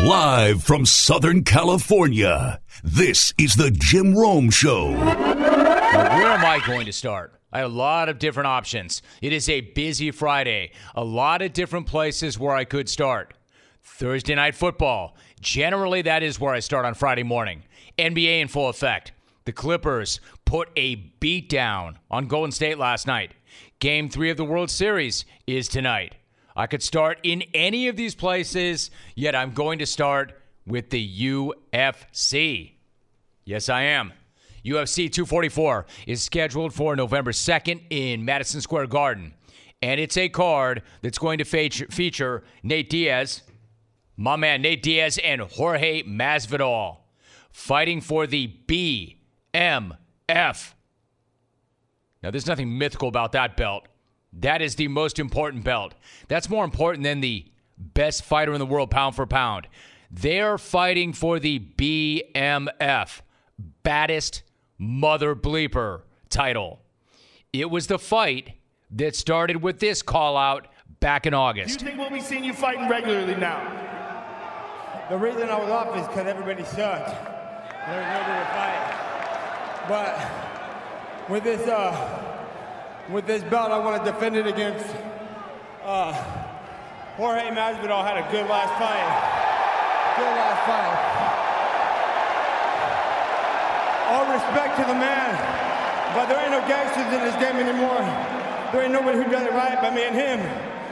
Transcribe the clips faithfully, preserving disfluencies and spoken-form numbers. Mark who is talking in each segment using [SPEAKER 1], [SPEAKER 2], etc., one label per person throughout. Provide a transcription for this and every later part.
[SPEAKER 1] Live from Southern California, this is the Jim Rome Show.
[SPEAKER 2] Now, where am I going to start? I have a lot of different options. It is a busy Friday. A lot of different places where I could start. Thursday Night Football. Generally, that is where I start on Friday morning. N B A in full effect. The Clippers put a beat down on Golden State last night. Game three of the World Series is tonight. I could start in any of these places, yet I'm going to start with the U F C. Yes, I am. U F C two forty-four is scheduled for November second in Madison Square Garden. And it's a card that's going to feature, feature Nate Diaz, my man Nate Diaz, and Jorge Masvidal fighting for the B M F. Now, there's nothing mythical about that belt. That is the most important belt. That's more important than the best fighter in the world pound for pound. They're fighting for the B M F, baddest mother bleeper title. It was the fight that started with this call out back in August.
[SPEAKER 3] Do you think we'll be seeing you fighting regularly now?
[SPEAKER 4] The reason I was off is because everybody sucked. There was nobody to fight. But with this, uh, with this belt, I want to defend it against uh, Jorge Masvidal. Had a good last fight. Good last fight. All respect to the man, but there ain't no gangsters in this game anymore. There ain't nobody who does it right but me and him.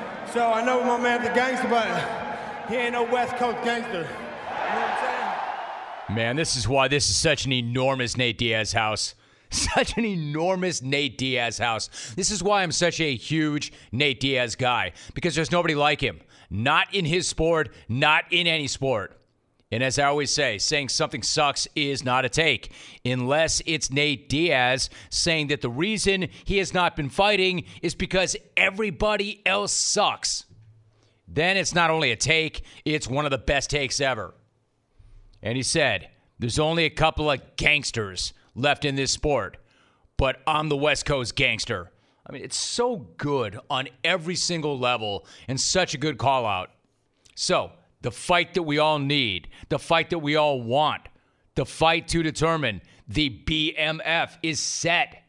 [SPEAKER 4] So I know my man's a gangster, but he ain't no West Coast gangster. You know what I'm saying?
[SPEAKER 2] Man, this is why this is such an enormous Nate Diaz house. Such an enormous Nate Diaz house. This is why I'm such a huge Nate Diaz guy, because there's nobody like him. Not in his sport, not in any sport. And as I always say, saying something sucks is not a take, unless it's Nate Diaz saying that the reason he has not been fighting is because everybody else sucks. Then it's not only a take, it's one of the best takes ever. And he said, there's only a couple of gangsters left in this sport, but I'm the West Coast gangster. I mean, it's so good on every single level and such a good call out. So, the fight that we all need, the fight that we all want, the fight to determine the B M F is set.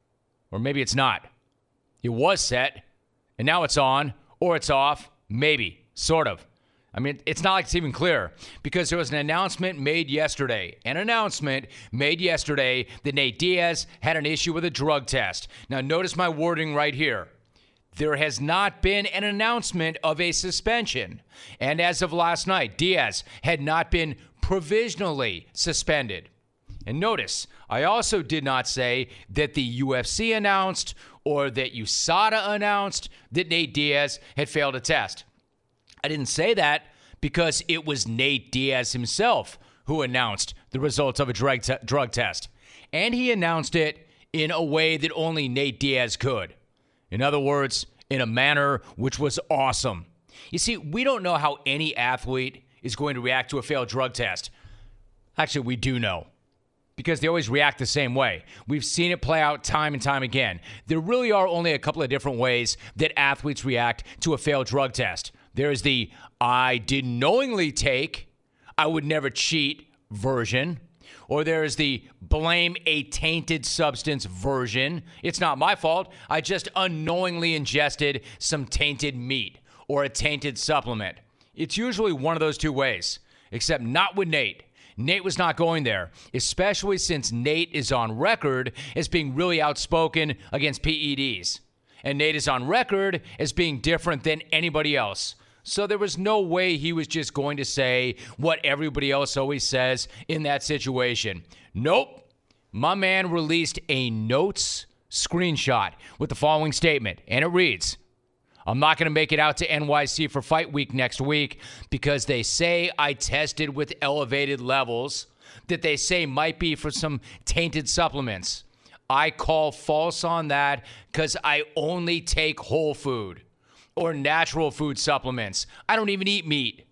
[SPEAKER 2] Or maybe it's not. It was set, and now it's on, or it's off, maybe, sort of. I mean, it's not like it's even clear, because there was an announcement made yesterday, an announcement made yesterday that Nate Diaz had an issue with a drug test. Now, notice my wording right here. There has not been an announcement of a suspension. And as of last night, Diaz had not been provisionally suspended. And notice, I also did not say that the U F C announced or that U S A D A announced that Nate Diaz had failed a test. I didn't say that because it was Nate Diaz himself who announced the results of a drug, te- drug test. And he announced it in a way that only Nate Diaz could. In other words, in a manner which was awesome. You see, we don't know how any athlete is going to react to a failed drug test. Actually, we do know, because they always react the same way. We've seen it play out time and time again. There really are only a couple of different ways that athletes react to a failed drug test. There's the I didn't knowingly take, I would never cheat version. Or there's the blame a tainted substance version. It's not my fault. I just unknowingly ingested some tainted meat or a tainted supplement. It's usually one of those two ways, except not with Nate. Nate was not going there, especially since Nate is on record as being really outspoken against P E Ds. And Nate is on record as being different than anybody else. So there was no way he was just going to say what everybody else always says in that situation. Nope. My man released a notes screenshot with the following statement, and it reads, I'm not going to make it out to N Y C for fight week next week because they say I tested with elevated levels that they say might be for some tainted supplements. I call false on that because I only take whole food or natural food supplements. I don't even eat meat.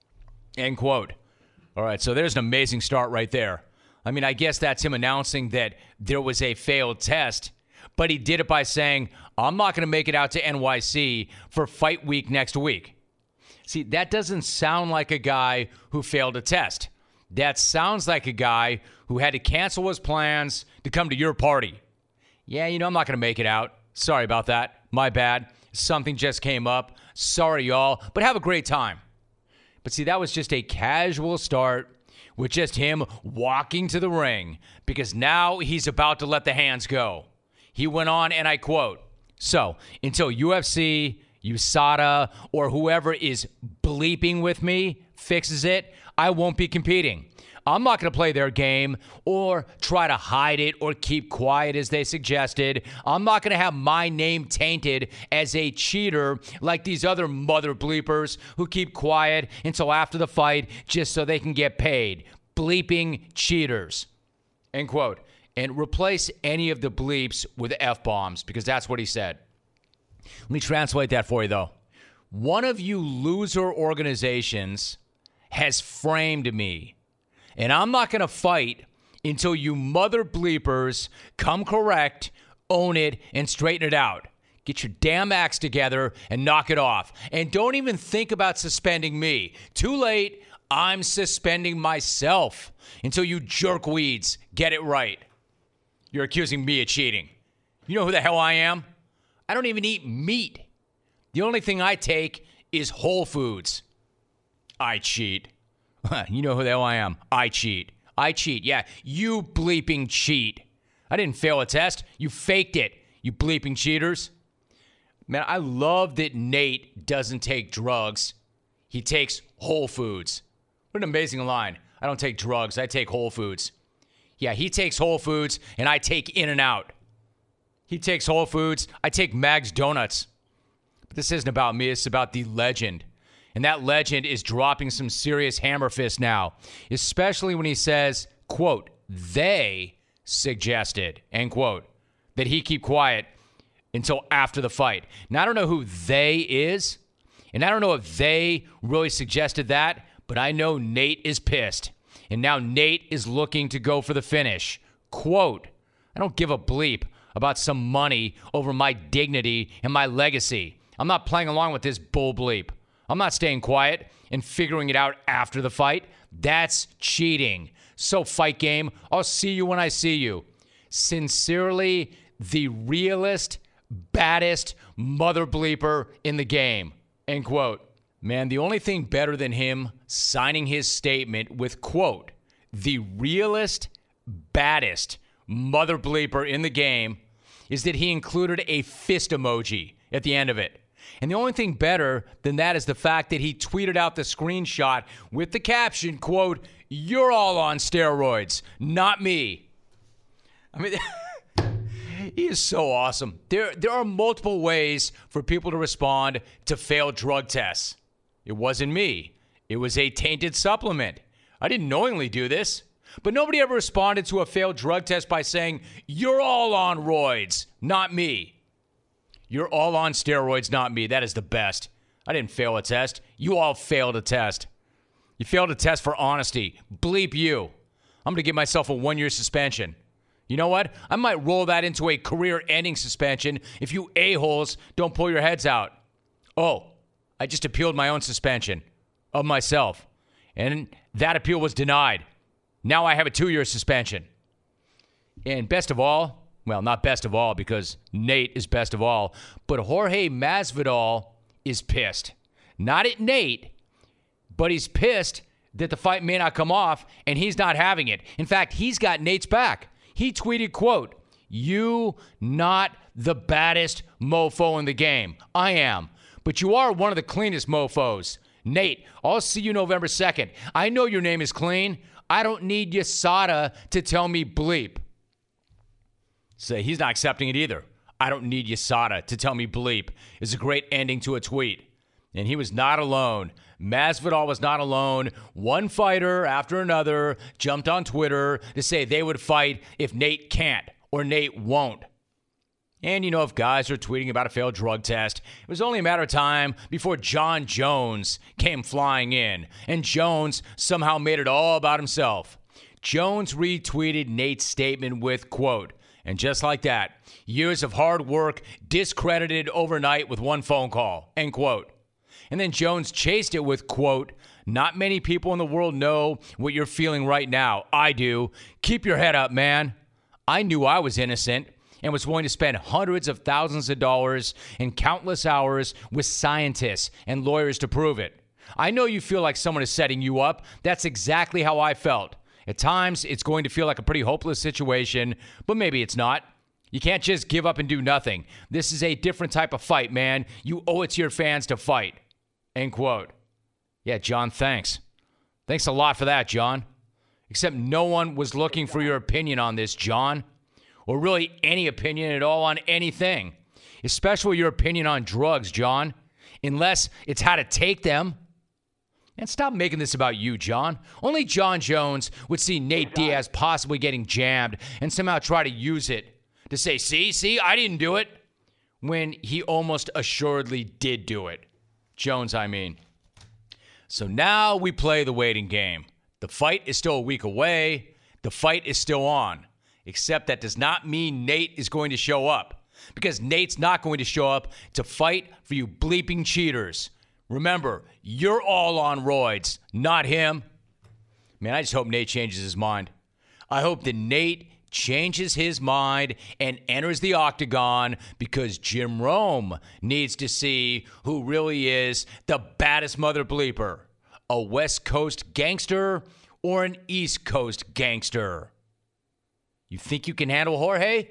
[SPEAKER 2] End quote. All right, so there's an amazing start right there. I mean, I guess that's him announcing that there was a failed test, but he did it by saying, I'm not going to make it out to N Y C for fight week next week. See, that doesn't sound like a guy who failed a test. That sounds like a guy who had to cancel his plans to come to your party. Yeah, you know, I'm not going to make it out. Sorry about that. My bad. Something just came up. Sorry, y'all. But have a great time. But see, that was just a casual start with just him walking to the ring, because now he's about to let the hands go. He went on, and I quote, "So, until U F C, U S A D A, or whoever is bleeping with me fixes it, I won't be competing. I'm not going to play their game or try to hide it or keep quiet as they suggested. I'm not going to have my name tainted as a cheater like these other mother bleepers who keep quiet until after the fight just so they can get paid. Bleeping cheaters." End quote. And replace any of the bleeps with F-bombs, because that's what he said. Let me translate that for you, though. One of you loser organizations has framed me, and I'm not going to fight until you mother bleepers come correct, own it, and straighten it out. Get your damn acts together and knock it off. And don't even think about suspending me. Too late. I'm suspending myself until you jerkweeds get it right. You're accusing me of cheating. You know who the hell I am? I don't even eat meat. The only thing I take is Whole Foods. I cheat. You know who the hell I am? I cheat. I cheat. Yeah, you bleeping cheat. I didn't fail a test. You faked it, you bleeping cheaters. Man, I love that Nate doesn't take drugs. He takes Whole Foods. What an amazing line. I don't take drugs. I take Whole Foods. Yeah, he takes Whole Foods, and I take In-N-Out. He takes Whole Foods. I take Mag's Donuts. But this isn't about me. It's about the legend. And that legend is dropping some serious hammer fists now, especially when he says, quote, "they suggested," end quote, that he keep quiet until after the fight. Now, I don't know who they is, and I don't know if they really suggested that, but I know Nate is pissed. And now Nate is looking to go for the finish. Quote, "I don't give a bleep about some money over my dignity and my legacy. I'm not playing along with this bull bleep. I'm not staying quiet and figuring it out after the fight. That's cheating. So, fight game, I'll see you when I see you. Sincerely, the realest, baddest mother bleeper in the game." End quote. Man, the only thing better than him signing his statement with, quote, "the realest, baddest mother bleeper in the game," is that he included a fist emoji at the end of it. And the only thing better than that is the fact that he tweeted out the screenshot with the caption, quote, "You're all on steroids, not me." I mean, he is so awesome. There, there are multiple ways for people to respond to failed drug tests. It wasn't me. It was a tainted supplement. I didn't knowingly do this. But nobody ever responded to a failed drug test by saying, "You're all on roids, not me." You're all on steroids, not me. That is the best. I didn't fail a test. You all failed a test. You failed a test for honesty. Bleep you. I'm going to give myself a one-year suspension. You know what? I might roll that into a career-ending suspension if you a-holes don't pull your heads out. Oh, I just appealed my own suspension of myself, and that appeal was denied. Now I have a two-year suspension. And best of all, well, not best of all because Nate is best of all, but Jorge Masvidal is pissed. Not at Nate, but he's pissed that the fight may not come off, and he's not having it. In fact, he's got Nate's back. He tweeted, quote, "You not the baddest mofo in the game. I am. But you are one of the cleanest mofos. Nate, I'll see you November second. I know your name is clean. I don't need U S A D A to tell me bleep." So he's not accepting it either. "I don't need U S A D A to tell me bleep" is a great ending to a tweet. And he was not alone. Masvidal was not alone. One fighter after another jumped on Twitter to say they would fight if Nate can't or Nate won't. And, you know, if guys are tweeting about a failed drug test, it was only a matter of time before John Jones came flying in. And Jones somehow made it all about himself. Jones retweeted Nate's statement with, quote, "And just like that, years of hard work discredited overnight with one phone call," end quote. And then Jones chased it with, quote, "Not many people in the world know what you're feeling right now. I do. Keep your head up, man. I knew I was innocent and was willing to spend hundreds of thousands of dollars and countless hours with scientists and lawyers to prove it. I know you feel like someone is setting you up. That's exactly how I felt. At times, it's going to feel like a pretty hopeless situation, but maybe it's not. You can't just give up and do nothing. This is a different type of fight, man. You owe it to your fans to fight." End quote. Yeah, John, thanks. Thanks a lot for that, John. Except no one was looking for your opinion on this, John. Or really any opinion at all on anything. Especially your opinion on drugs, John. Unless it's how to take them. And stop making this about you, John. Only John Jones would see Nate Diaz possibly getting jammed and somehow try to use it to say, see, see, I didn't do it. When he almost assuredly did do it. Jones, I mean. So now we play the waiting game. The fight is still a week away. The fight is still on. Except that does not mean Nate is going to show up. Because Nate's not going to show up to fight for you bleeping cheaters. Remember, you're all on roids, not him. Man, I just hope Nate changes his mind. I hope that Nate changes his mind and enters the octagon because Jim Rome needs to see who really is the baddest mother bleeper. A West Coast gangster or an East Coast gangster? You think you can handle Jorge?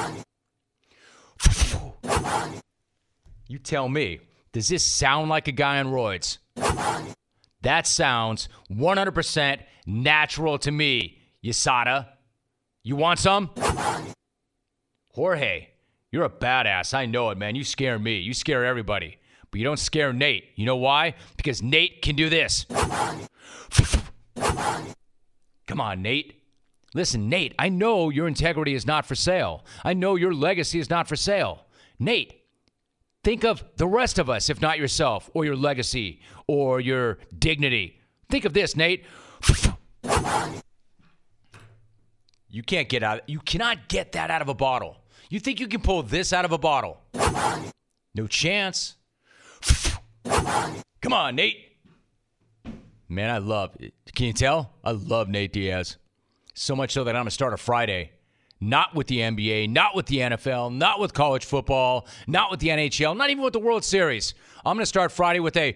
[SPEAKER 2] You tell me. Does this sound like a guy on roids? That sounds one hundred percent natural to me, U S A D A. You want some? Jorge, you're a badass. I know it, man. You scare me. You scare everybody. But you don't scare Nate. You know why? Because Nate can do this. Come on, Nate. Listen, Nate, I know your integrity is not for sale. I know your legacy is not for sale. Nate, think of the rest of us, if not yourself, or your legacy, or your dignity. Think of this, Nate. You can't get out. You cannot get that out of a bottle. You think you can pull this out of a bottle? No chance. Come on, Nate. Man, I love it. Can you tell? I love Nate Diaz. So much so that I'm going to start a Friday. Not with the N B A, not with the N F L, not with college football, not with the N H L, not even with the World Series. I'm going to start Friday with a...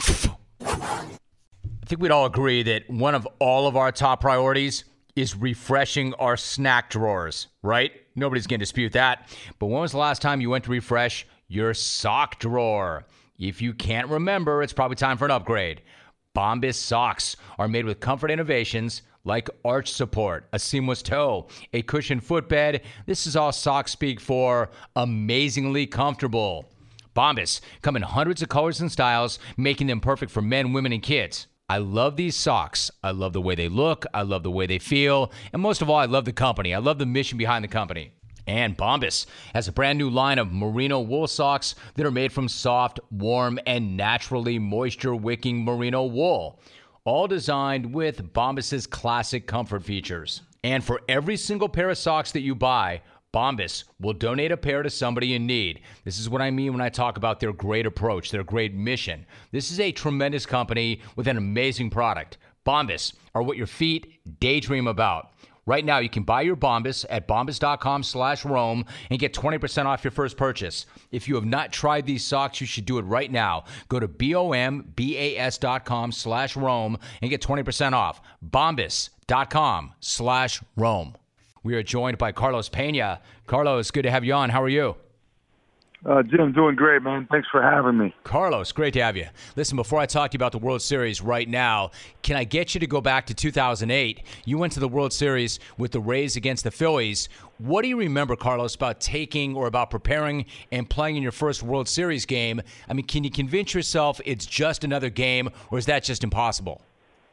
[SPEAKER 2] I think we'd all agree that one of all of our top priorities is refreshing our snack drawers, right? Nobody's going to dispute that. But when was the last time you went to refresh your sock drawer? If you can't remember, it's probably time for an upgrade. Bombas socks are made with comfort innovations like arch support, a seamless toe, a cushioned footbed. This is all socks speak for amazingly comfortable. Bombas come in hundreds of colors and styles, making them perfect for men, women, and kids. I love these socks. I love the way they look. I love the way they feel. And most of all, I love the company. I love the mission behind the company. And Bombas has a brand new line of merino wool socks that are made from soft, warm, and naturally moisture-wicking merino wool. All designed with Bombas' classic comfort features. And for every single pair of socks that you buy, Bombas will donate a pair to somebody in need. This is what I mean when I talk about their great approach, their great mission. This is a tremendous company with an amazing product. Bombas are what your feet daydream about. Right now, you can buy your Bombas at bombas.com slash Rome and get twenty percent off your first purchase. If you have not tried these socks, you should do it right now. Go to B-O-M-B-A-S dot com slash Rome and get twenty percent off. Bombas.com slash Rome. We are joined by Carlos Pena. Carlos, good to have you on. How are you?
[SPEAKER 5] Uh, Jim, doing great, man. Thanks for having me.
[SPEAKER 2] Carlos, great to have you. Listen, before I talk to you about the World Series right now, can I get you to go back to two thousand eight? You went to the World Series with the Rays against the Phillies. What do you remember, Carlos, about taking or about preparing and playing in your first World Series game? I mean, can you convince yourself it's just another game, or is that just impossible?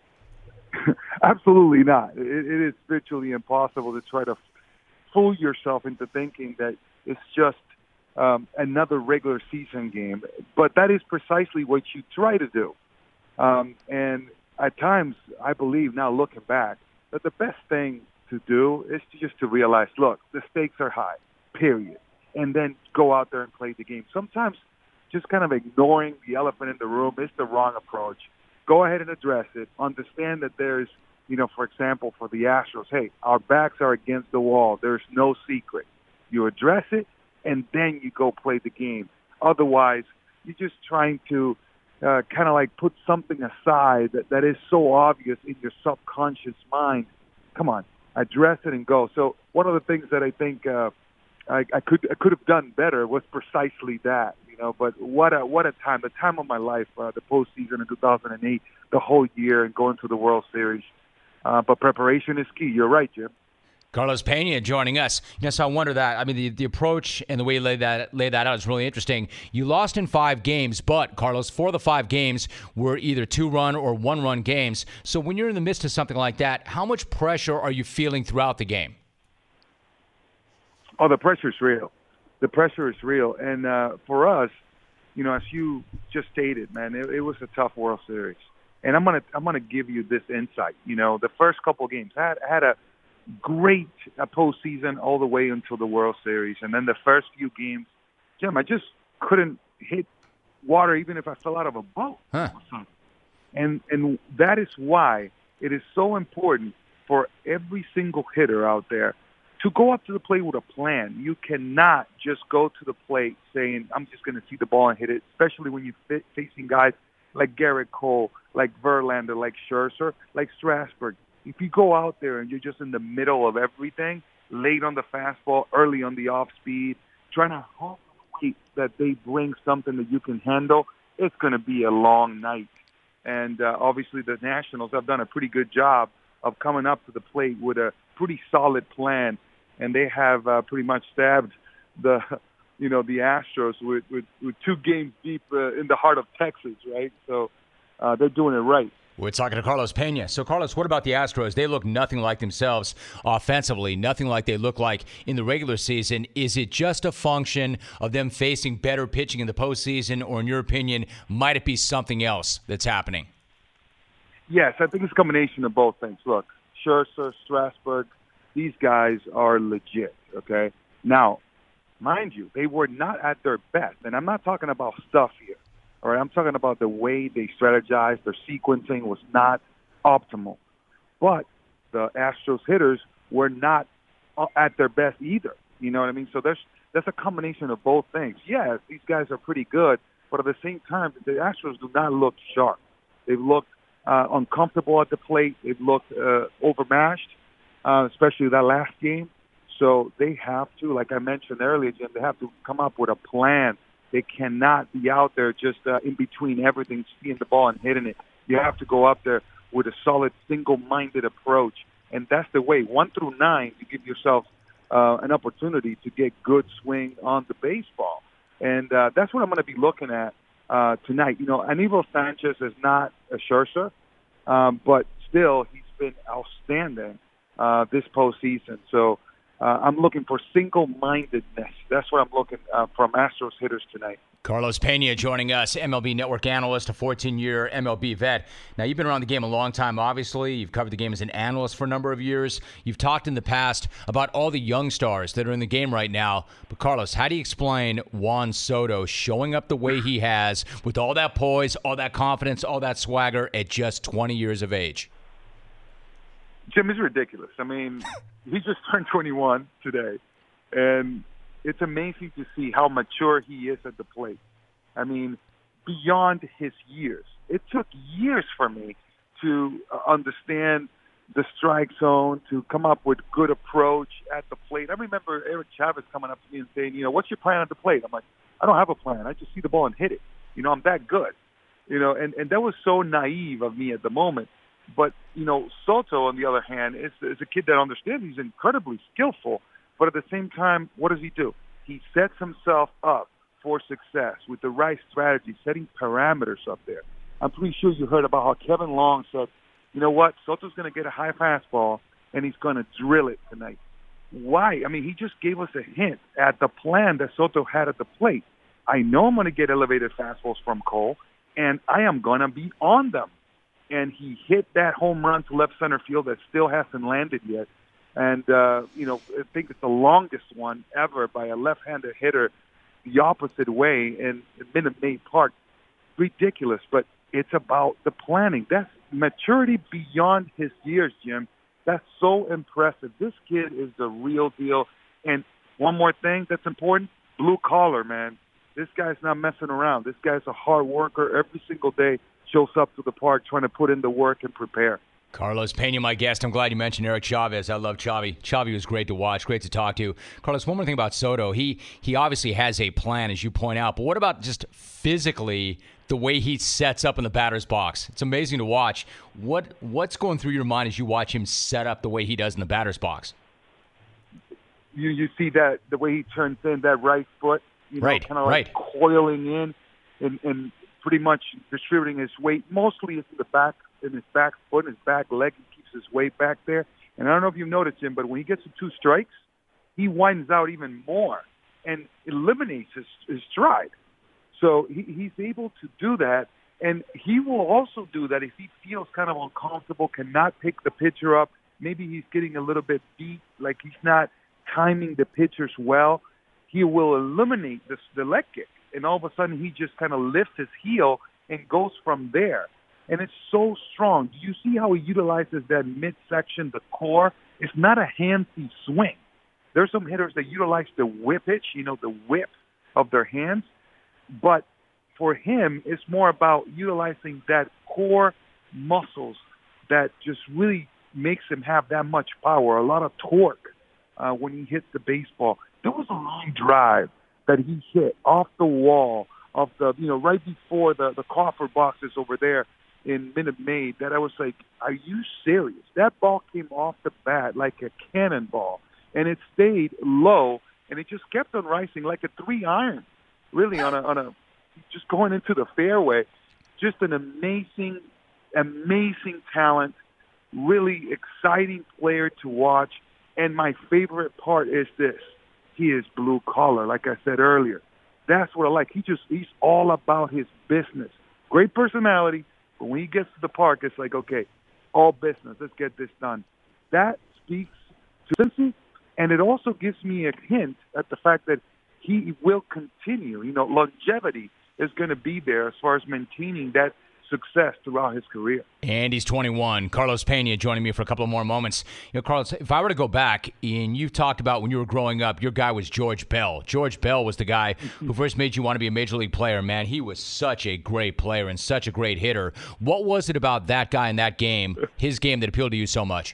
[SPEAKER 5] Absolutely not. It, it is virtually impossible to try to fool yourself into thinking that it's just um, another regular season game. But that is precisely what you try to do. Um, and at times, I believe now looking back, that the best thing to do is to just to realize, look, the stakes are high, period. And then go out there and play the game. Sometimes just kind of ignoring the elephant in the room is the wrong approach. Go ahead and address it. Understand that there's, you know, for example, for the Astros, hey, our backs are against the wall. There's no secret. You address it, and then you go play the game. Otherwise, you're just trying to uh, kind of like put something aside that, that is so obvious in your subconscious mind. Come on, address it and go. So one of the things that I think uh, I, I could I could have done better was precisely that. You know, but what a what a time, the time of my life, uh, the postseason in two thousand eight, the whole year, and going to the World Series. Uh, but preparation is key. You're right, Jim.
[SPEAKER 2] Carlos Pena joining us. Yes, I wonder that. I mean, the, the approach and the way you lay that, lay that out is really interesting. You lost in five games, but, Carlos, four of the five games were either two-run or one-run games. So when you're in the midst of something like that, how much pressure are you feeling throughout the game?
[SPEAKER 5] Oh, the pressure is real. The pressure is real. And uh, for us, you know, as you just stated, man, it, it was a tough World Series. And I'm gonna I'm gonna give you this insight. You know, the first couple of games, I had, I had a great uh, postseason all the way until the World Series, and then the first few games, Jim, I just couldn't hit water even if I fell out of a boat.
[SPEAKER 2] Huh.
[SPEAKER 5] And and that is why it is so important for every single hitter out there to go up to the plate with a plan. You cannot just go to the plate saying, I'm just going to see the ball and hit it, especially when you're facing guys like Garrett Cole, like Verlander, like Scherzer, like Strasburg. If you go out there and you're just in the middle of everything, late on the fastball, early on the off-speed, trying to hope that they bring something that you can handle, it's going to be a long night. And uh, obviously the Nationals have done a pretty good job of coming up to the plate with a pretty solid plan, and they have uh, pretty much stabbed the, you know, the Astros with, with, with two games deep uh, in the heart of Texas, right? So uh, they're doing it right.
[SPEAKER 2] We're talking to Carlos Pena. So, Carlos, what about the Astros? They look nothing like themselves offensively, nothing like they look like in the regular season. Is it just a function of them facing better pitching in the postseason, or in your opinion, might it be something else that's happening?
[SPEAKER 5] Yes, I think it's a combination of both things. Look, Scherzer, Strasburg, these guys are legit, okay? Now, mind you, they were not at their best, and I'm not talking about stuff here. All right, I'm talking about the way they strategized. Their sequencing was not optimal. But the Astros hitters were not at their best either. You know what I mean? So there's that's a combination of both things. Yes, these guys are pretty good, but at the same time, the Astros do not look sharp. They've looked uh, uncomfortable at the plate. They've looked uh, overmatched, uh, especially that last game. So they have to, like I mentioned earlier, Jim, they have to come up with a plan. They cannot be out there just uh, in between everything, seeing the ball and hitting it. You have to go up there with a solid, single-minded approach. And that's the way. One through nine, you give yourself uh, an opportunity to get good swing on the baseball. And uh, that's what I'm going to be looking at uh, tonight. You know, Aníbal Sanchez is not a Scherzer, um, but still he's been outstanding uh, this postseason. So, Uh, I'm looking for single-mindedness. That's what I'm looking uh, from Astros hitters tonight.
[SPEAKER 2] Carlos Pena joining us, M L B Network analyst, a fourteen-year M L B vet. Now, you've been around the game a long time, obviously. You've covered the game as an analyst for a number of years. You've talked in the past about all the young stars that are in the game right now. But, Carlos, how do you explain Juan Soto showing up the way he has with all that poise, all that confidence, all that swagger at just twenty years of age?
[SPEAKER 5] Jim, it's ridiculous. I mean, he just turned twenty-one today, and it's amazing to see how mature he is at the plate. I mean, beyond his years. It took years for me to understand the strike zone, to come up with good approach at the plate. I remember Eric Chavez coming up to me and saying, you know, what's your plan at the plate? I'm like, I don't have a plan. I just see the ball and hit it. You know, I'm that good. You know, and, and that was so naive of me at the moment. But, you know, Soto, on the other hand, is, is a kid that understands he's incredibly skillful. But at the same time, what does he do? He sets himself up for success with the right strategy, setting parameters up there. I'm pretty sure you heard about how Kevin Long said, you know what, Soto's going to get a high fastball, and he's going to drill it tonight. Why? I mean, he just gave us a hint at the plan that Soto had at the plate. I know I'm going to get elevated fastballs from Cole, and I am going to be on them. And he hit that home run to left center field that still hasn't landed yet. And, uh, you know, I think it's the longest one ever by a left-handed hitter the opposite way in, in Minute Maid Park. Ridiculous, but it's about the planning. That's maturity beyond his years, Jim. That's so impressive. This kid is the real deal. And one more thing that's important, blue collar, man. This guy's not messing around. This guy's a hard worker. Every single day shows up to the park trying to put in the work and prepare.
[SPEAKER 2] Carlos Pena, my guest. I'm glad you mentioned Eric Chavez. I love Chavi. Chavi was great to watch, great to talk to. Carlos, one more thing about Soto. He he obviously has a plan, as you point out, but what about just physically the way he sets up in the batter's box? It's amazing to watch. What What's going through your mind as you watch him set up the way he does in the batter's box?
[SPEAKER 5] You you see that the way he turns in that right foot, you know,
[SPEAKER 2] right,
[SPEAKER 5] kind of like
[SPEAKER 2] right.
[SPEAKER 5] coiling in and, and pretty much distributing his weight. Mostly it's in the back, in his back foot, his back leg. He keeps his weight back there. And I don't know if you've noticed, Jim, but when he gets to two strikes, he widens out even more and eliminates his, his stride. So he, he's able to do that, and he will also do that if he feels kind of uncomfortable, cannot pick the pitcher up. Maybe he's getting a little bit beat, like he's not timing the pitchers well. He will eliminate this, the leg kick, and all of a sudden he just kind of lifts his heel and goes from there. And it's so strong. Do you see how he utilizes that midsection, the core? It's not a handsy swing. There's some hitters that utilize the whip pitch, you know, the whip of their hands. But for him, it's more about utilizing that core muscles that just really makes him have that much power, a lot of torque uh, when he hits the baseball. There was a long drive that he hit off the wall of the, you know, right before the, the coffer boxes over there in Minute Maid that I was like, are you serious? That ball came off the bat like a cannonball, and it stayed low, and it just kept on rising like a three iron. Really, on a, on a, just going into the fairway, just an amazing, amazing talent, really exciting player to watch. And my favorite part is this: he is blue collar, like I said earlier. That's what I like. He just, he's all about his business. Great personality, but when he gets to the park, it's like, okay, all business. Let's get this done. That speaks to consistency, and it also gives me a hint at the fact that he will continue. You know, longevity is going to be there as far as maintaining that success throughout his career. And
[SPEAKER 2] he's twenty-one. Carlos Pena joining me for a couple of more moments. You know, Carlos, if I were to go back, and you talked about when you were growing up, your guy was George Bell. George Bell was the guy who first made you want to be a major league player. Man, he was such a great player and such a great hitter. What was it about that guy in that game, his game, that appealed to you so much?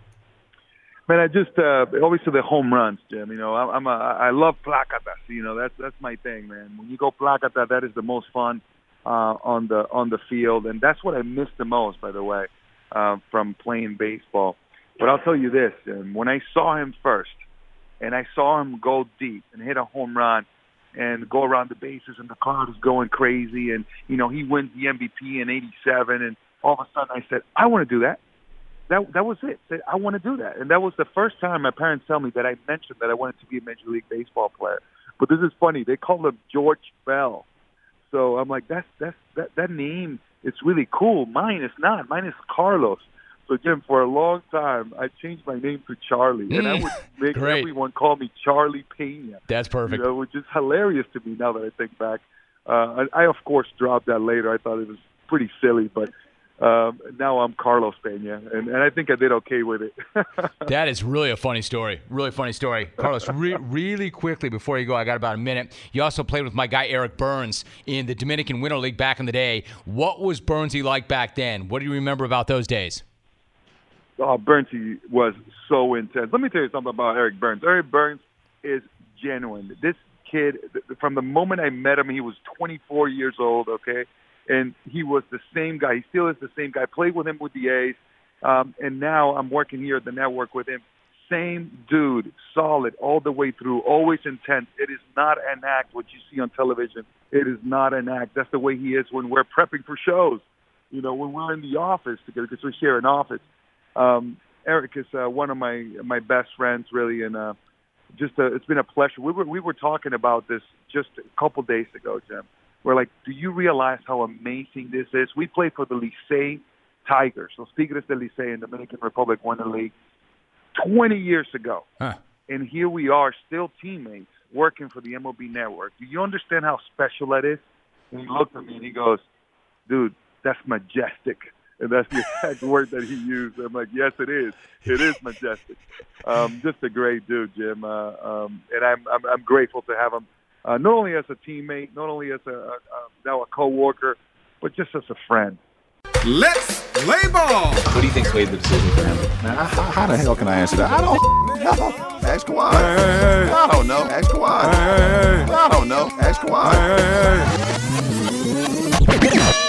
[SPEAKER 5] Man, I just uh, always to the home runs, Jim. You know, I'm a, I love placatas. You know, that's that's my thing, man. When you go placata, that is the most fun uh, on the on the field, and that's what I miss the most, by the way, uh, from playing baseball. But I'll tell you this: Jim, when I saw him first, and I saw him go deep and hit a home run, and go around the bases, and the crowd is going crazy, and you know he wins the M V P in eighty-seven, and all of a sudden I said, I want to do that. That that was it. I want to do that. And that was the first time my parents tell me that I mentioned that I wanted to be a Major League Baseball player. But this is funny. They call him George Bell. So I'm like, that's that's that that name is really cool. Mine is not. Mine is Carlos. So Jim, for a long time, I changed my name to Charlie, and I would make
[SPEAKER 2] Great.
[SPEAKER 5] everyone call me Charlie Pena.
[SPEAKER 2] That's perfect.
[SPEAKER 5] You know, which is hilarious to me now that I think back. Uh, I, I of course dropped that later. I thought it was pretty silly, but. Um, now I'm Carlos Pena, and, and I think I did okay with it.
[SPEAKER 2] That is really a funny story. Really funny story. Carlos, re- really quickly before you go, I got about a minute. You also played with my guy Eric Burns in the Dominican Winter League back in the day. What was Burnsy like back then? What do you remember about those days?
[SPEAKER 5] Oh, Burnsy was so intense. Let me tell you something about Eric Burns. Eric Burns is genuine. This kid, from the moment I met him, he was twenty-four years old, okay? And he was the same guy. He still is the same guy. I played with him with the A's, um, and now I'm working here at the network with him. Same dude, solid all the way through, always intense. It is not an act, what you see on television. It is not an act. That's the way he is when we're prepping for shows. You know, when we're in the office together, because we share an office. Um, Eric is uh, one of my my best friends, really, and uh, just a, it's been a pleasure. We were we were talking about this just a couple days ago, Jim. We're like, do you realize how amazing this is? We played for the Licey Tigers, Los Tigres del Licey in the Dominican Republic Winter League, twenty years ago.
[SPEAKER 2] Huh.
[SPEAKER 5] And here we are, still teammates, working for the M L B Network. Do you understand how special that is? And he looked at me and he goes, dude, that's majestic. And that's the exact word that he used. I'm like, yes, it is. It is majestic. Um, just a great dude, Jim. Uh, um, and I'm, I'm I'm grateful to have him, uh, not only as a teammate, not only as a, a, a now a coworker, but just as a friend.
[SPEAKER 6] Let's play ball.
[SPEAKER 7] What do you think swayed the decision for him?
[SPEAKER 8] Man, how, how the hell can I answer that? I don't know. Ask Kawhi. Hey, hey, hey. I don't know. Ask Kawhi. Hey, hey, hey. I don't know. Ask Kawhi. Hey, hey, hey.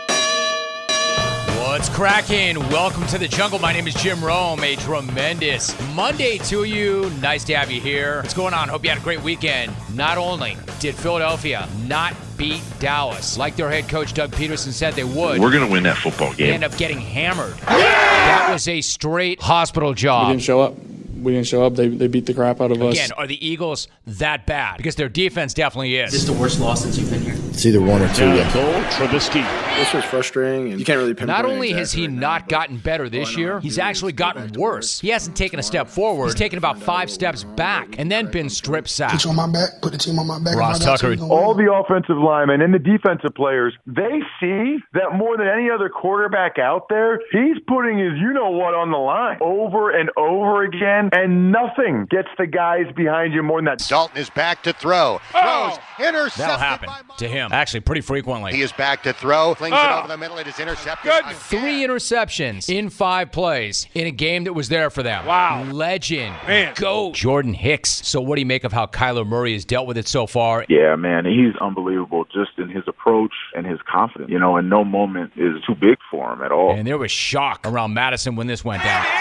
[SPEAKER 2] What's cracking? Welcome to the jungle. My name is Jim Rome. A tremendous Monday to you. Nice to have you here. What's going on? Hope you had a great weekend. Not only did Philadelphia not beat Dallas like their head coach Doug Peterson said they would,
[SPEAKER 9] we're going to win that football game.
[SPEAKER 2] They end up getting hammered. That was a straight hospital job.
[SPEAKER 10] We didn't show up. We didn't show up. They they beat the crap out of us.
[SPEAKER 2] Again, are the Eagles that bad? Because their defense definitely is.
[SPEAKER 11] Is this the worst loss since you've been here?
[SPEAKER 12] It's either one or two. Yeah.
[SPEAKER 9] Goal, Trubisky.
[SPEAKER 10] This was frustrating, and you can't really pinpoint.
[SPEAKER 2] Not only has he not gotten better this year, he's actually gotten worse. He hasn't taken a step forward. He's taken about five steps back and then been strip sacked.
[SPEAKER 12] Put you on my back. Put the team on my back.
[SPEAKER 2] Ross Tucker.
[SPEAKER 13] All the offensive linemen and the defensive players, they see that more than any other quarterback out there, he's putting his you-know-what on the line over and over again, and nothing gets the guys behind you more than that.
[SPEAKER 14] Dalton is back to throw.
[SPEAKER 2] Oh.
[SPEAKER 14] Throws. Intercepted.
[SPEAKER 2] That'll happen to him, actually, pretty frequently.
[SPEAKER 14] He is back to throw. Flings oh. it over the middle. It is intercepted.
[SPEAKER 2] Good. Three interceptions in five plays in a game that was there for them.
[SPEAKER 3] Wow.
[SPEAKER 2] Legend.
[SPEAKER 3] Man.
[SPEAKER 2] Go. Jordan Hicks. So what do you make of how Kyler Murray has dealt with it so far?
[SPEAKER 15] Yeah, man, he's unbelievable just in his approach and his confidence. You know, and no moment is too big for him at all.
[SPEAKER 2] And there was shock around Madison when this went down.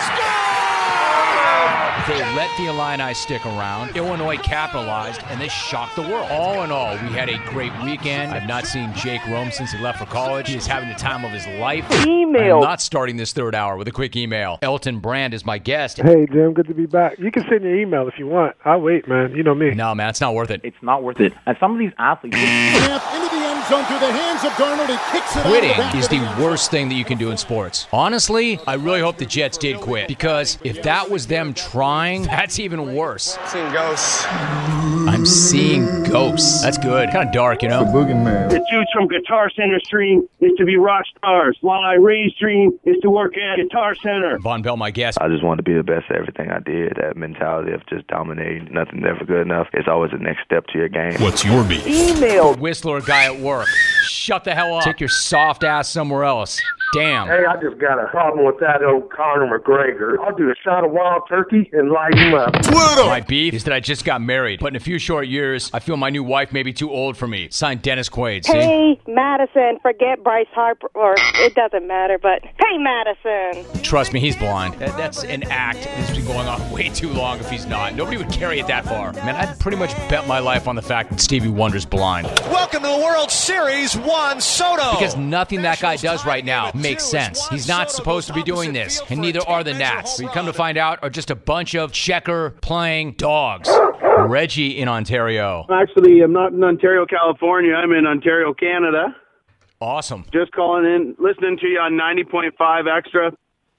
[SPEAKER 2] They let the Illini stick around. Illinois capitalized, and they shocked the world. All in all, we had a great weekend. I've not seen Jake Rome since he left for college. He is having the time of his life. Email. I'm not starting this third hour with a quick email. Elton Brand is my guest.
[SPEAKER 16] Hey, Jim, good to be back. You can send your email if you want. I'll wait, man. You know me.
[SPEAKER 2] No, man, it's not worth it.
[SPEAKER 17] It's not worth it. And some of these athletes...
[SPEAKER 18] into the end zone through the hands of Darnold. He kicks it
[SPEAKER 2] Quitting
[SPEAKER 18] out
[SPEAKER 2] is the worst thing that you can do in sports. Honestly, I really hope the Jets did quit, because if that was them trying, that's even worse.
[SPEAKER 19] Seeing ghosts.
[SPEAKER 2] I'm seeing ghosts. That's good. Kind of dark, you know?
[SPEAKER 13] The boogeyman.
[SPEAKER 20] The dudes from Guitar Center Stream is to be rock stars, while I Ray's dream is to work at Guitar Center.
[SPEAKER 2] Von Bell, my guest.
[SPEAKER 21] I just wanted to be the best at everything I did. That mentality of just dominating, nothing's ever good enough. It's always the next step to your game.
[SPEAKER 9] What's your beat?
[SPEAKER 2] Email. Whistler guy at work. Shut the hell up. Take your soft ass somewhere else. Damn.
[SPEAKER 22] Hey, I just got a problem with that old Conor McGregor. I'll do a shot of wild turkey and light him up.
[SPEAKER 2] Twitter. My beef is that I just got married, but in a few short years, I feel my new wife may be too old for me. Signed Dennis Quaid. See?
[SPEAKER 23] Hey, Madison, forget Bryce Harper, or it doesn't matter, but hey, Madison.
[SPEAKER 2] Trust me, he's blind. That, that's an act that's been going on way too long if he's not. Nobody would carry it that far. Man, I'd pretty much bet my life on the fact that Stevie Wonder's blind.
[SPEAKER 24] Welcome to the World Series, Juan Soto.
[SPEAKER 2] Because nothing that guy does right now makes sense. He's not supposed to be doing this, and neither are the Nats. We come to find out are just a bunch of checker-playing dogs. Reggie in Ontario.
[SPEAKER 20] Actually, I'm not in Ontario, California. I'm in Ontario, Canada.
[SPEAKER 2] Awesome.
[SPEAKER 20] Just calling in, listening to you on ninety point five Extra.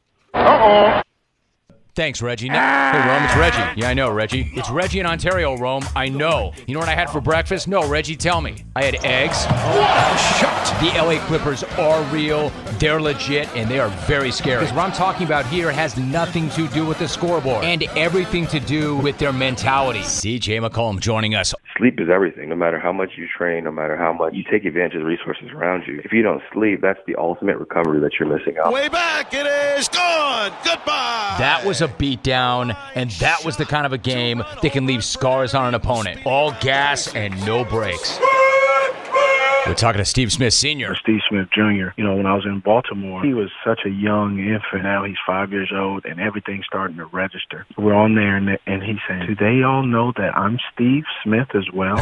[SPEAKER 2] Uh-oh. Thanks, Reggie. No, hey, Rome, it's Reggie. Yeah, I know, Reggie. It's Reggie in Ontario, Rome. I know. You know what I had for breakfast? No, Reggie, tell me. I had eggs. What a shot. The L A Clippers are real. They're legit, and they are very scary. Because what I'm talking about here has nothing to do with the scoreboard and everything to do with their mentality. C J McCollum joining us.
[SPEAKER 21] Sleep is everything. No matter how much you train, no matter how much you take advantage of the resources around you. If you don't sleep, that's the ultimate recovery that you're missing out.
[SPEAKER 24] Way back, it is gone. Goodbye.
[SPEAKER 2] That was a beatdown, and that was the kind of a game that can leave scars on an opponent. All gas and no brakes. We're talking to Steve Smith Senior
[SPEAKER 25] Steve Smith Junior You know, when I was in Baltimore, he was such a young infant. Now he's five years old, and everything's starting to register. We're on there, and, and he's saying, do they all know that I'm Steve Smith as well?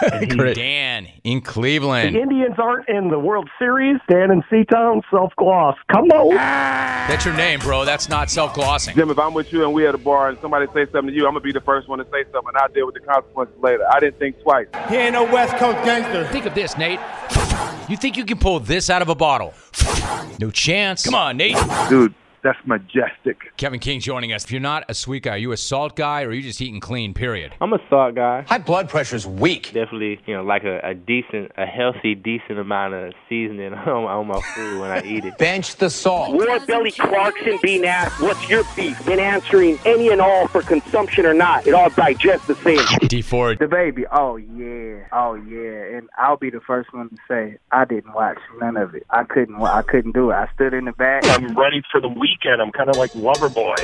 [SPEAKER 2] Dan in Cleveland.
[SPEAKER 22] The Indians aren't in the World Series. Dan in Seatown, self-gloss. Come on.
[SPEAKER 2] That's your name, bro. That's not self-glossing.
[SPEAKER 5] Jim, if I'm with you and we at a bar and somebody say something to you, I'm going to be the first one to say something, and I'll deal with the consequences later. I didn't think twice.
[SPEAKER 4] He ain't no West Coast gangster.
[SPEAKER 2] Think of this, Nate. You think you can pull this out of a bottle? No chance. Come on, Nate.
[SPEAKER 5] Dude, that's majestic.
[SPEAKER 2] Kevin King joining us. If you're not a sweet guy, are you a salt guy or are you just eating clean, period?
[SPEAKER 10] I'm a salt guy.
[SPEAKER 1] High blood pressure's weak.
[SPEAKER 21] Definitely, you know, like a, a decent, a healthy, decent amount of seasoning on, on my food when I eat it.
[SPEAKER 1] Bench the salt.
[SPEAKER 22] War Belly Clarkson being asked, what's your beef? And answering any and all for consumption or not, it all digests the same.
[SPEAKER 2] D Ford.
[SPEAKER 7] The baby, oh yeah, oh yeah, and I'll be the first one to say I didn't watch none of it. I couldn't, I couldn't do it. I stood in the back.
[SPEAKER 22] I'm ready for the weekend. I'm kind of like Loverboy.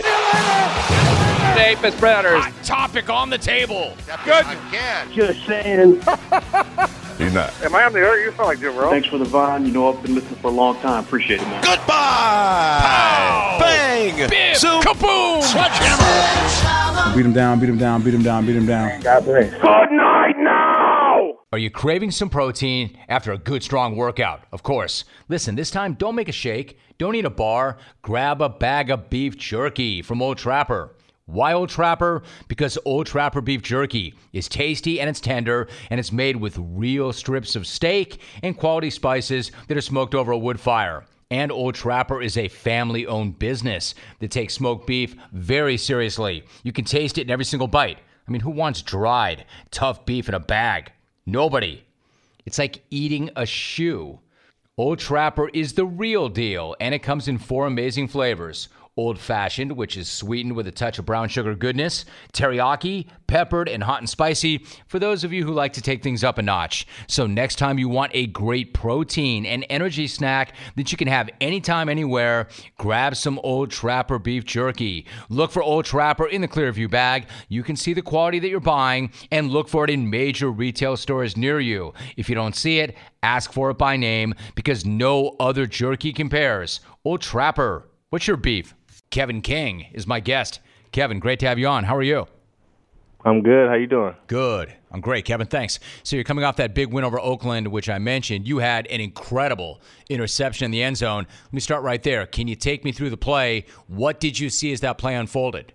[SPEAKER 10] Apis Predators.
[SPEAKER 2] Hot topic on the table.
[SPEAKER 24] Good. Again.
[SPEAKER 22] Just saying.
[SPEAKER 8] You're not.
[SPEAKER 22] Am I on the air? You sound like Jim Rome.
[SPEAKER 10] Thanks for the Vine. You know, I've been listening for a long time. Appreciate it, man.
[SPEAKER 24] Goodbye. Pow. Bang.
[SPEAKER 2] Bim.
[SPEAKER 24] Zoom.
[SPEAKER 2] Kaboom.
[SPEAKER 24] Sledgehammer.
[SPEAKER 9] Beat him down, beat him down, beat him down, beat him down.
[SPEAKER 22] God bless. Good night now.
[SPEAKER 2] Are you craving some protein after a good, strong workout? Of course. Listen, this time, don't make a shake. Don't eat a bar. Grab a bag of beef jerky from Old Trapper. Why Old Trapper? Because Old Trapper beef jerky is tasty and it's tender, and it's made with real strips of steak and quality spices that are smoked over a wood fire. And Old Trapper is a family-owned business that takes smoked beef very seriously. You can taste it in every single bite. I mean, who wants dried, tough beef in a bag? Nobody. It's like eating a shoe. Old Trapper is the real deal, and it comes in four amazing flavors. Old-fashioned, which is sweetened with a touch of brown sugar goodness. Teriyaki, peppered, and hot and spicy for those of you who like to take things up a notch. So next time you want a great protein and energy snack that you can have anytime, anywhere, grab some Old Trapper beef jerky. Look for Old Trapper in the Clearview bag. You can see the quality that you're buying and look for it in major retail stores near you. If you don't see it, ask for it by name because no other jerky compares. Old Trapper. What's your beef? Kevin King is my guest. Kevin, great to have you on. How are you?
[SPEAKER 21] I'm good. How you doing?
[SPEAKER 2] Good. I'm great, Kevin. Thanks. So you're coming off that big win over Oakland, which I mentioned. You had an incredible interception in the end zone. Let me start right there. Can you take me through the play? What did you see as that play unfolded?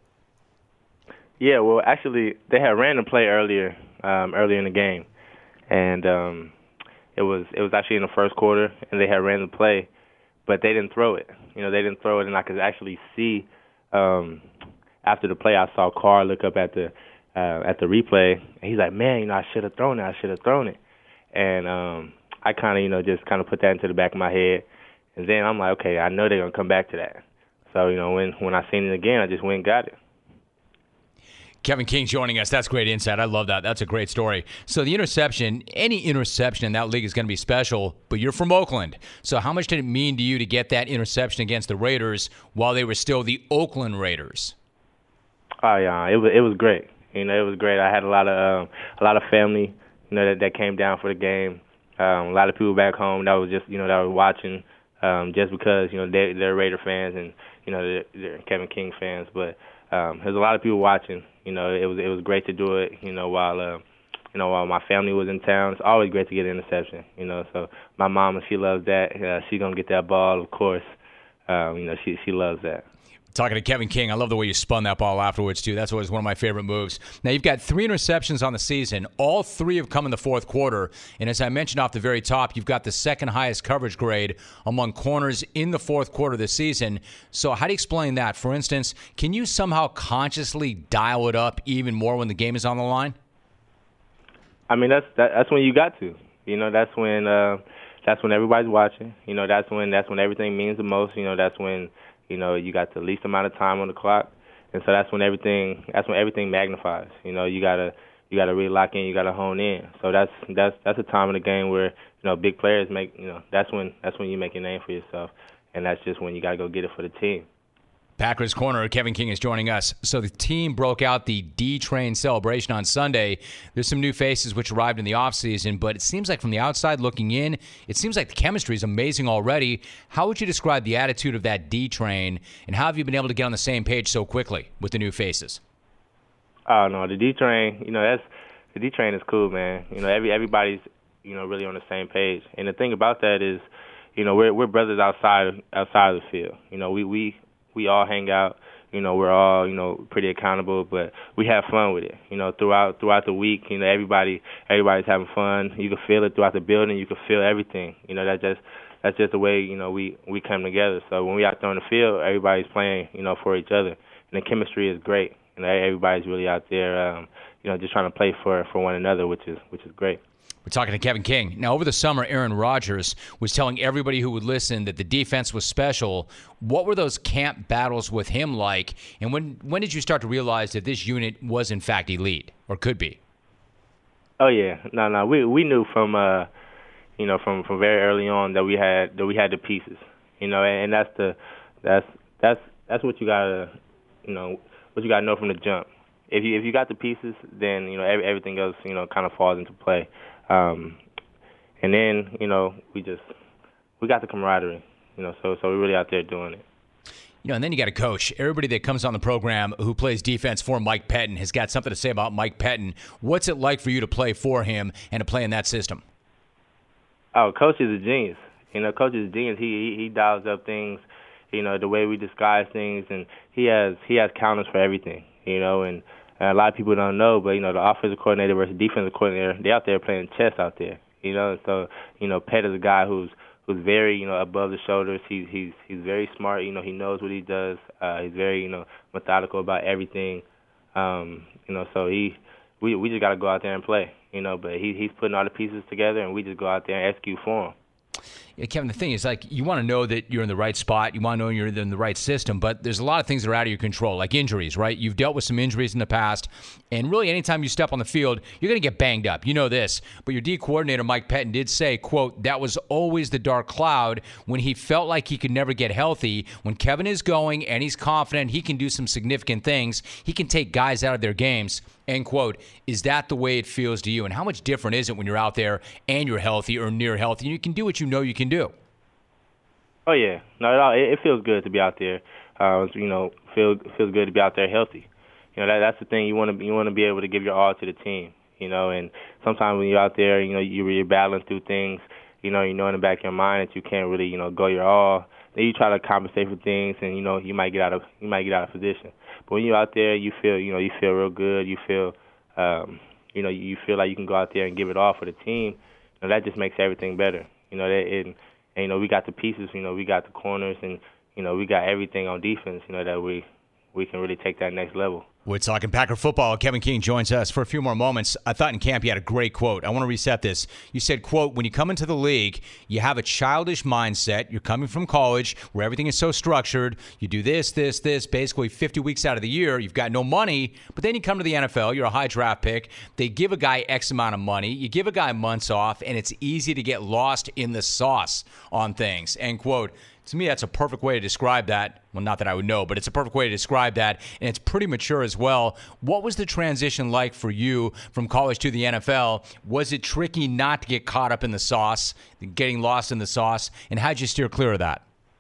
[SPEAKER 21] Yeah, well, actually, they had ran a play earlier, um, earlier in the game, and um, it was it was actually in the first quarter, and they had ran the play, but they didn't throw it. You know, they didn't throw it, and I could actually see um, after the play, I saw Carr look up at the uh, at the replay, and he's like, "Man, you know, I should have thrown it. I should have thrown it." And um, I kind of, you know, just kind of put that into the back of my head, and then I'm like, "Okay, I know they're gonna come back to that." So, you know, when when I seen it again, I just went and got it.
[SPEAKER 2] Kevin King joining us. That's great insight. I love that. That's a great story. So the interception, any interception in that league is going to be special, but you're from Oakland. So how much did it mean to you to get that interception against the Raiders while they were still the Oakland Raiders?
[SPEAKER 21] Oh, yeah. It was it was great. You know, it was great. I had a lot of um, a lot of family, you know, that, that came down for the game. Um, a lot of people back home that was just, you know, that were watching um, just because, you know, they, they're Raider fans and, you know, they're, they're Kevin King fans. But um, there's a lot of people watching. You know, it was it was great to do it. You know, while uh, you know while my family was in town, it's always great to get an interception. You know, so my mama, she loves that. Uh, she's gonna get that ball, of course. Um, you know, she she loves that.
[SPEAKER 2] Talking to Kevin King, I love the way you spun that ball afterwards, too. That's always one of my favorite moves. Now, you've got three interceptions on the season. All three have come in the fourth quarter. And as I mentioned off the very top, you've got the second highest coverage grade among corners in the fourth quarter this season. So how do you explain that? For instance, can you somehow consciously dial it up even more when the game is on the line?
[SPEAKER 21] I mean, that's that, that's when you got to. You know, that's when uh, that's when everybody's watching. You know, that's when that's when everything means the most. You know, that's when You know, you got the least amount of time on the clock, and so that's when everything that's when everything magnifies. You know, you gotta you gotta really lock in, you gotta hone in. So that's that's that's a time in the game where, you know, big players make, you know, that's when that's when you make a name for yourself, and that's just when you gotta go get it for the team.
[SPEAKER 2] Packers corner Kevin King is joining us. So the team broke out the D-Train celebration on Sunday. There's some new faces which arrived in the offseason, but it seems like from the outside looking in, it seems like the chemistry is amazing already. How would you describe the attitude of that D-Train, and how have you been able to get on the same page so quickly with the new faces?
[SPEAKER 21] Oh, no, the D-Train, you know, that's the D-Train is cool, man. You know, every everybody's, you know, really on the same page. And the thing about that is, you know, we're we're brothers outside outside of the field. You know, we we We all hang out, you know, we're all, you know, pretty accountable, but we have fun with it. You know, throughout throughout the week, you know, everybody everybody's having fun. You can feel it throughout the building. You can feel everything. You know, that just that's just the way, you know, we, we come together. So when we out there on the field, everybody's playing, you know, for each other. And the chemistry is great. You know, everybody's really out there, um, you know, just trying to play for, for one another, which is which is great.
[SPEAKER 2] We're talking to Kevin King. Now, over the summer, Aaron Rodgers was telling everybody who would listen that the defense was special. What were those camp battles with him like? And when when did you start to realize that this unit was, in fact, elite or could be?
[SPEAKER 21] Oh, yeah. No, no. We we knew from, uh, you know, from, from very early on that we had that we had the pieces, you know, and, and that's the that's that's that's what you gotta, you know, what you gotta know from the jump. If you if you got the pieces, then you know every, everything else you know kind of falls into play. Um, and then, you know, we just, we got the camaraderie, you know, so so we're really out there doing it.
[SPEAKER 2] You know, and then you got a coach. Everybody that comes on the program who plays defense for Mike Pettine has got something to say about Mike Pettine. What's it like for you to play for him and to play in that system?
[SPEAKER 21] Oh, Coach is a genius. You know, Coach is a genius. He, he, he dials up things, you know, the way we disguise things, and he has, he has counters for everything, you know, and And a lot of people don't know, but, you know, the offensive coordinator versus defensive coordinator, they're out there playing chess out there, you know. So, you know, Pet is a guy who's who's very, you know, above the shoulders. He, he's he's very smart. You know, he knows what he does. Uh, he's very, you know, methodical about everything. Um, you know, so he we we just got to go out there and play, you know. But he he's putting all the pieces together, and we just go out there and execute for him.
[SPEAKER 2] Yeah, Kevin, the thing is, like, you want to know that you're in the right spot. You want to know you're in the right system, but there's a lot of things that are out of your control, like injuries, right? You've dealt with some injuries in the past, and really anytime you step on the field, you're going to get banged up. You know this. But your D coordinator, Mike Pettine, did say, quote, that was always the dark cloud when he felt like he could never get healthy. When Kevin is going and he's confident he can do some significant things, he can take guys out of their games. End quote. Is that the way it feels to you? And how much different is it when you're out there and you're healthy or near healthy and you can do what you know you can do?
[SPEAKER 21] Oh, yeah. No, it, it feels good to be out there. Uh, you know, feel feels good to be out there healthy. You know, that that's the thing. You want to you want to be able to give your all to the team. You know, and sometimes when you're out there, you know, you're, you're battling through things. You know, you know in the back of your mind that you can't really, you know, go your all. Then you try to compensate for things, and you know, you might get out of you might get out of position. But when you're out there, you feel, you know, you feel real good. You feel, um, you know, you feel like you can go out there and give it all for the team. You know, that just makes everything better. You know, that it, and you know, we got the pieces. You know, we got the corners, and you know, we got everything on defense. You know, that we we can really take that next level.
[SPEAKER 2] We're talking Packer football. Kevin King joins us for a few more moments. I thought in camp you had a great quote. I want to reset this. You said, quote, when you come into the league, you have a childish mindset. You're coming from college where everything is so structured. You do this, this, this, basically fifty weeks out of the year. You've got no money. But then you come to the N F L. You're a high draft pick. They give a guy X amount of money. You give a guy months off, and it's easy to get lost in the sauce on things. End quote. To me, that's a perfect way to describe that. Well, not that I would know, but it's a perfect way to describe that, and it's pretty mature as well. What was the transition like for you from college to the N F L? Was it tricky not to get caught up in the sauce, getting lost in the sauce, and how'd you steer clear of that?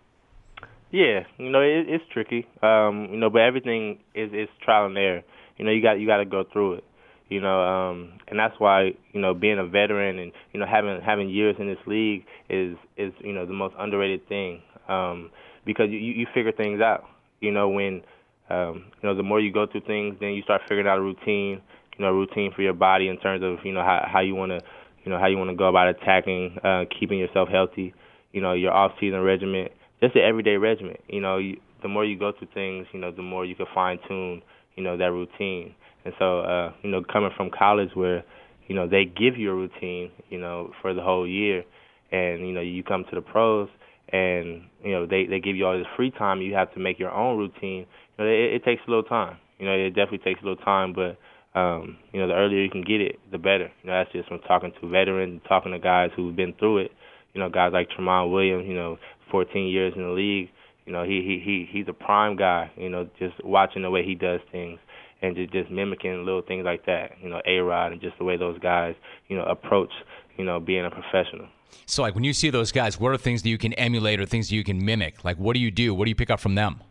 [SPEAKER 21] Yeah, you know, it, it's tricky, um, you know, but everything is, is trial and error. You know, you got you got to go through it. You know, um, and that's why, you know, being a veteran and, you know, having having years in this league is, is you know, the most underrated thing. Um, because you, you figure things out, you know, when, um, you know, the more you go through things, then you start figuring out a routine, you know, a routine for your body in terms of, you know, how, how you want to, you know, how you want to go about attacking, uh, keeping yourself healthy, you know, your off-season regimen, just the everyday regimen. You know, you, the more you go through things, you know, the more you can fine-tune, you know, that routine. And so, uh, you know, coming from college where, you know, they give you a routine, you know, for the whole year, and, you know, you come to the pros, and, you know, they, they give you all this free time. You have to make your own routine. You know, it, it takes a little time. You know, it definitely takes a little time, but, um, you know, the earlier you can get it, the better. You know, that's just from talking to veterans, talking to guys who've been through it. You know, guys like Tramon Williams, you know, fourteen years in the league. You know, he, he, he he's a prime guy, you know, just watching the way he does things and just, just mimicking little things like that. You know, A-Rod and just the way those guys, you know, approach, you know, being a professional.
[SPEAKER 2] So, like, when you see those guys, what are things that you can emulate or things that you can mimic? Like, what do you do? What do you pick up from them?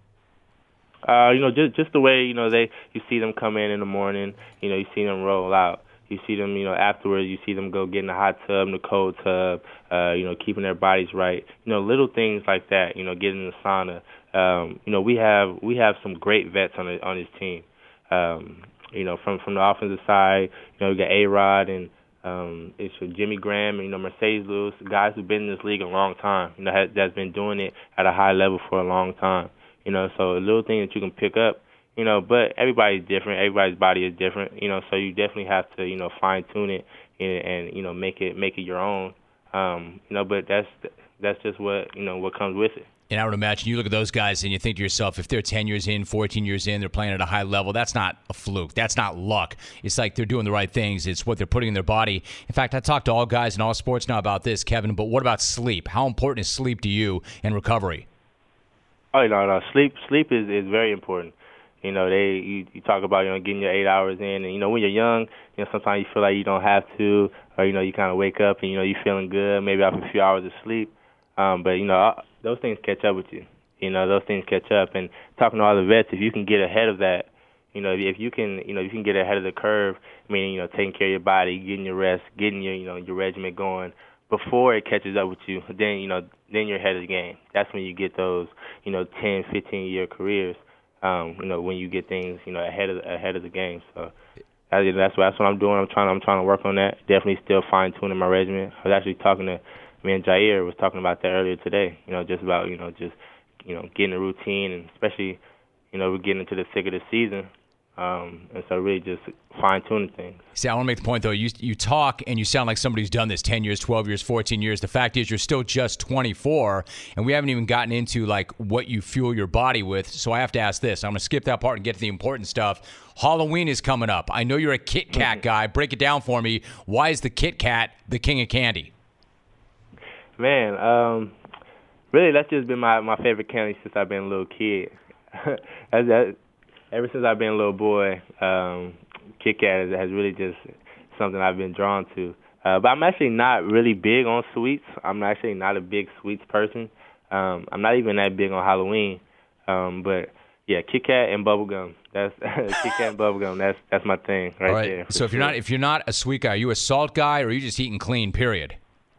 [SPEAKER 21] Uh, you know, just just the way, you know, they you see them come in in the morning, you know, you see them roll out. You see them, you know, afterwards, you see them go get in the hot tub, in the cold tub, uh, you know, keeping their bodies right. You know, little things like that, you know, getting in the sauna. Um, you know, we have we have some great vets on the, on his team. Um, you know, from, from the offensive side, you know, we got A-Rod and Um, it's for Jimmy Graham and, you know, Mercedes Lewis, guys who've been in this league a long time, you know, has, that's been doing it at a high level for a long time. You know, so a little thing that you can pick up, you know, but everybody's different. Everybody's body is different, you know, so you definitely have to, you know, fine-tune it and, and you know, make it make it your own. Um, you know, but that's that's just what, you know, what comes with it.
[SPEAKER 2] And I would imagine you look at those guys and you think to yourself, if they're ten years in, fourteen years in, they're playing at a high level, that's not a fluke. That's not luck. It's like they're doing the right things. It's what they're putting in their body. In fact, I talk to all guys in all sports now about this, Kevin, but what about sleep? How important is sleep to you and recovery?
[SPEAKER 21] Oh, no, no. Sleep sleep is, is very important. You know, they you, you talk about, you know, getting your eight hours in. And, you know, when you're young, you know, sometimes you feel like you don't have to, or, you know, you kind of wake up and, you know, you're feeling good, maybe after a few hours of sleep. Um, but, you know, those things catch up with you. You know, those things catch up. And talking to all the vets, if you can get ahead of that, you know, if you can, you know, you can get ahead of the curve, meaning, you know, taking care of your body, getting your rest, getting your, you know, your regimen going before it catches up with you, then, you know, then you're ahead of the game. That's when you get those, you know, ten, fifteen-year careers, um, you know, when you get things, you know, ahead of ahead of the game. So that's what, that's what I'm doing. I'm trying, I'm trying to work on that. Definitely still fine-tuning my regimen. I was actually talking to, me and Jair was talking about that earlier today, you know, just about, you know, just, you know, getting a routine, and especially, you know, we're getting into the thick of the season. Um, and so really just fine-tuning things.
[SPEAKER 2] See, I want to make the point, though. You you talk and you sound like somebody who's done this ten years, twelve years, fourteen years. The fact is you're still just twenty-four, and we haven't even gotten into, like, what you fuel your body with. So I have to ask this. I'm going to skip that part and get to the important stuff. Halloween is coming up. I know you're a Kit Kat guy. Break it down for me. Why is the Kit Kat the king of candy?
[SPEAKER 21] Man, um, really, that's just been my, my favorite candy since I've been a little kid. that's, that, ever since I've been a little boy, um, Kit Kat has really just something I've been drawn to. Uh, but I'm actually not really big on sweets. I'm actually not a big sweets person. Um, I'm not even that big on Halloween. Um, but yeah, Kit Kat and bubblegum. That's Kit Kat and bubblegum. That's that's my thing right,
[SPEAKER 2] All right.
[SPEAKER 21] there.
[SPEAKER 2] So if you're not if you're not a sweet guy, are you a salt guy, or are you just eating clean? Period.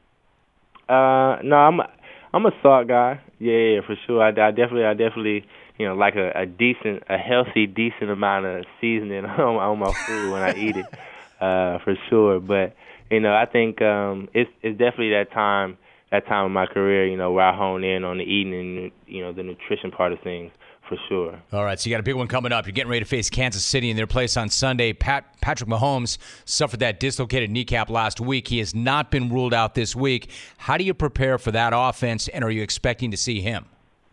[SPEAKER 21] Uh, no, I'm I'm a salt guy. Yeah, yeah, for sure. I, I definitely, I definitely, you know, like a, a decent, a healthy, decent amount of seasoning on, on my food when I eat it, uh, for sure. But you know, I think um, it's it's definitely that time, that time of my career, you know, where I hone in on the eating and, you know, the nutrition part of things. For sure.
[SPEAKER 2] All right, so you got a big one coming up. You're getting ready to face Kansas City in their place on Sunday. Pat, Patrick Mahomes suffered that dislocated kneecap last week. He has not been ruled out this week. How do you prepare for that offense, and are you expecting to see him?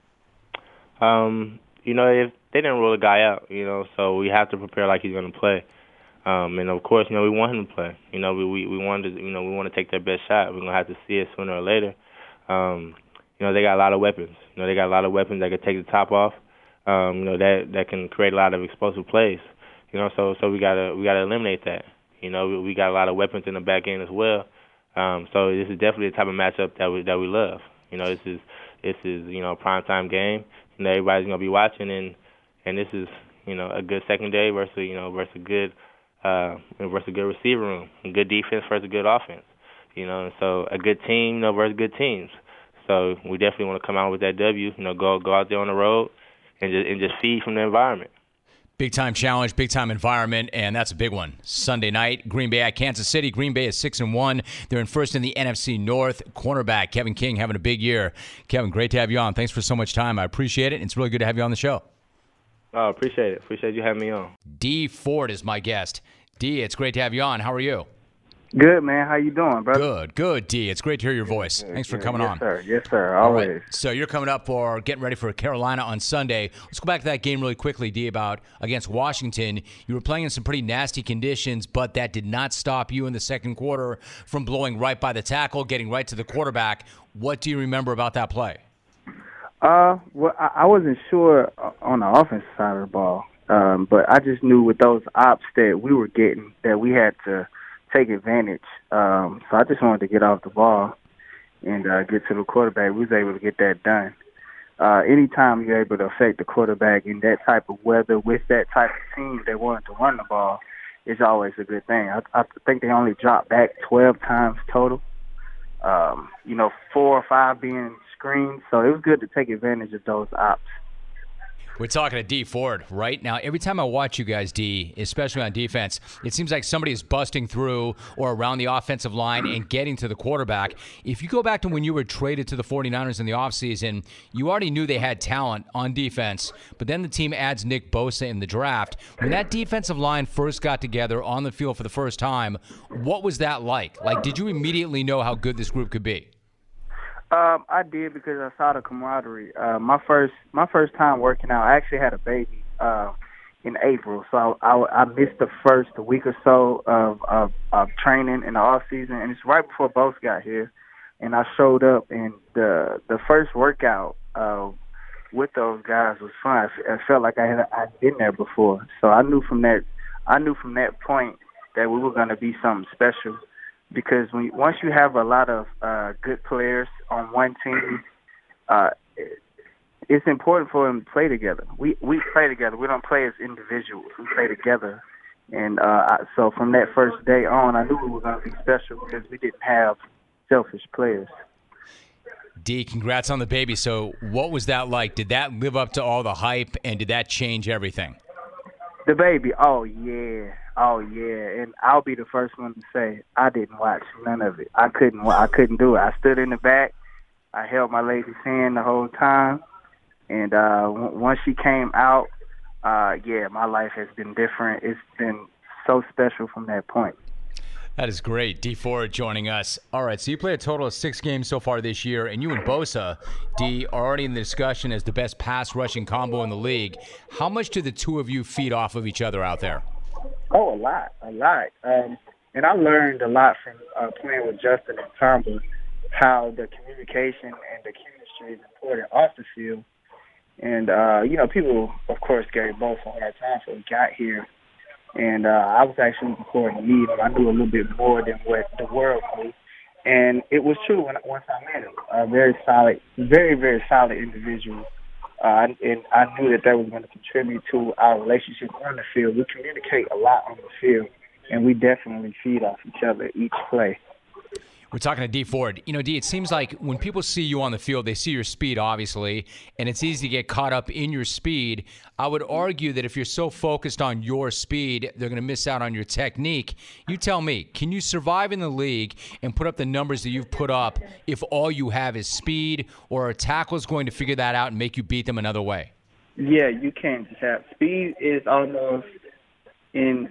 [SPEAKER 21] Um, you know, if they didn't rule a guy out, you know, so we have to prepare like he's going to play. Um, and of course, you know, we want him to play. You know, we we, we want to, you know, we want to take their best shot. We're going to have to see it sooner or later. Um, you know, they got a lot of weapons. You know, they got a lot of weapons that can take the top off. Um, you know, that that can create a lot of explosive plays. You know, so so we gotta we gotta eliminate that. You know, we, we got a lot of weapons in the back end as well. Um, so this is definitely the type of matchup that we that we love. You know, this is this is you know a primetime game. You know, everybody's gonna be watching, and and this is you know a good secondary versus you know versus a good uh versus a good receiver room, a good defense versus a good offense. You know, and so a good team, you know, versus good teams. So we definitely want to come out with that W. You know, go go out there on the road. And just, and just feed from the environment.
[SPEAKER 2] Big time challenge, big time environment, and that's a big one. Sunday night, Green Bay at Kansas City. Green Bay is six and one. They're in first in the N F C North. Cornerback Kevin King having a big year. Kevin, great to have you on. Thanks for so much time. I appreciate it. It's really good to have you on the show.
[SPEAKER 21] Oh, appreciate it. Appreciate you having me on.
[SPEAKER 2] D Ford is my guest. D, it's great to have you on. How are you?
[SPEAKER 7] Good, man. How you doing, brother?
[SPEAKER 2] Good, good, D. It's great to hear your voice. Thanks for coming
[SPEAKER 7] yes,
[SPEAKER 2] on.
[SPEAKER 7] Sir. Yes, sir. Always.
[SPEAKER 2] All right. So you're coming up for getting ready for Carolina on Sunday. Let's go back to that game really quickly, D, about against Washington. You were playing in some pretty nasty conditions, but that did not stop you in the second quarter from blowing right by the tackle, getting right to the quarterback. What do you remember about that play?
[SPEAKER 7] Uh, well, I, I wasn't sure on the offensive side of the ball, um, but I just knew with those ops that we were getting that we had to take advantage. Um, so I just wanted to get off the ball and uh, get to the quarterback. We was able to get that done. Uh, anytime you're able to affect the quarterback in that type of weather with that type of team that wanted to run the ball, is always a good thing. I, I think they only dropped back twelve times total. Um, you know, four or five being screens. So it was good to take advantage of those ops.
[SPEAKER 2] We're talking to Dee Ford right now. Every time I watch you guys, D, especially on defense, it seems like somebody is busting through or around the offensive line and getting to the quarterback. If you go back to when you were traded to the 49ers in the offseason, you already knew they had talent on defense, but then the team adds Nick Bosa in the draft. When that defensive line first got together on the field for the first time, what was that like? Like, did you immediately know how good this group could be?
[SPEAKER 7] Um, I did because I saw the camaraderie. Uh, my first my first time working out, I actually had a baby uh, in April, so I, I, I missed the first week or so of, of, of training in the off season, and it's right before both got here. And I showed up, and the the first workout uh, with those guys was fun. I felt like I had I'd been there before, so I knew from that I knew from that point that we were going to be something special. Because when you, once you have a lot of uh, good players on one team, uh, it, it's important for them to play together. We we play together. We don't play as individuals. We play together. And uh, I, so from that first day on, I knew we were going to be special because we didn't have selfish players.
[SPEAKER 2] D, congrats on the baby. So what was that like? Did that live up to all the hype, and did that change everything?
[SPEAKER 7] The baby, oh, yeah. Oh yeah, and I'll be the first one to say I didn't watch none of it. I couldn't. I couldn't do it. I stood in the back. I held my lady's hand the whole time, and uh, w- once she came out, uh, yeah, my life has been different. It's been so special from that point.
[SPEAKER 2] That is great. Dee Ford joining us. All right, so you played a total of six games so far this year, and you and Bosa, D, are already in the discussion as the best pass rushing combo in the league. How much do the two of you feed off of each other out there?
[SPEAKER 7] Oh, a lot, a lot. Um, and I learned a lot from uh, playing with Justin and Tomba, how the communication and the chemistry is important off the field. And, uh, you know, people, of course, gave both a hard time before we got here. And uh, I was actually looking forward to meeting him. I knew a little bit more than what the world knew. And it was true when once I met him. A very solid, very, very solid individual. Uh, and I knew that that was going to contribute to our relationship on the field. We communicate a lot on the field, and we definitely feed off each other each play.
[SPEAKER 2] We're talking to Dee Ford. You know, Dee, it seems like when people see you on the field, they see your speed, obviously, and it's easy to get caught up in your speed. I would argue that if you're so focused on your speed, they're going to miss out on your technique. You tell me, can you survive in the league and put up the numbers that you've put up if all you have is speed, or a tackle is going to figure that out and make you beat them another way?
[SPEAKER 7] Yeah, you can't just have speed is almost in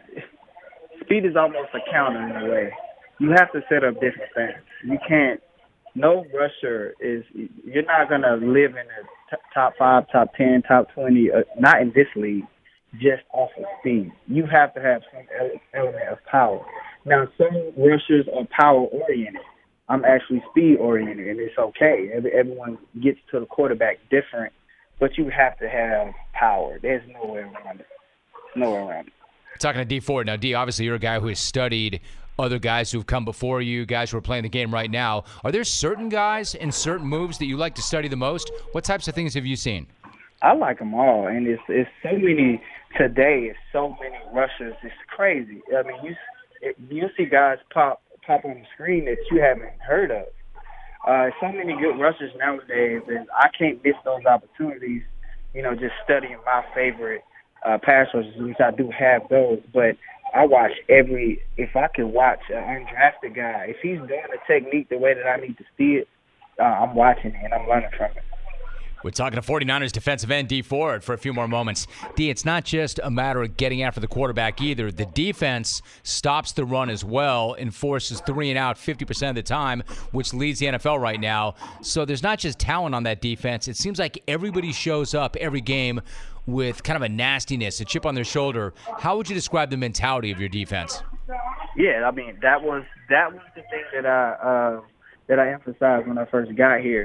[SPEAKER 7] speed is almost a counter in a way. You have to set up different things. You can't. No rusher is. You're not gonna live in the t- top five, top ten, top twenty. Uh, not in this league, just off of speed. You have to have some ele- element of power. Now, some rushers are power oriented. I'm actually speed oriented, and it's okay. Every, everyone gets to the quarterback different, but you have to have power. There's no way around it. Nowhere around it.
[SPEAKER 2] Talking to Dee Ford now, D. Obviously, you're a guy who has studied other guys who've come before you, guys who are playing the game right now. Are there certain guys and certain moves that you like to study the most? What types of things have you seen?
[SPEAKER 7] I like them all, and it's it's so many today. It's so many rushers. It's crazy. I mean, you you see guys pop pop on the screen that you haven't heard of. Uh, so many good rushers nowadays, and I can't miss those opportunities. You know, just studying my favorite uh, pass rushers, which I do have those, but I watch every, if I could watch an undrafted guy, if he's doing the technique the way that I need to see it, uh, I'm watching it and I'm learning from it.
[SPEAKER 2] We're talking to 49ers defensive end Dee Ford for a few more moments. D, it's not just a matter of getting after the quarterback either. The defense stops the run as well and forces three and out fifty percent of the time, which leads the N F L right now. So there's not just talent on that defense. It seems like everybody shows up every game with kind of a nastiness, a chip on their shoulder. How would you describe the mentality of your defense?
[SPEAKER 7] Yeah, I mean, that was that was the thing that I uh, that I emphasized when I first got here.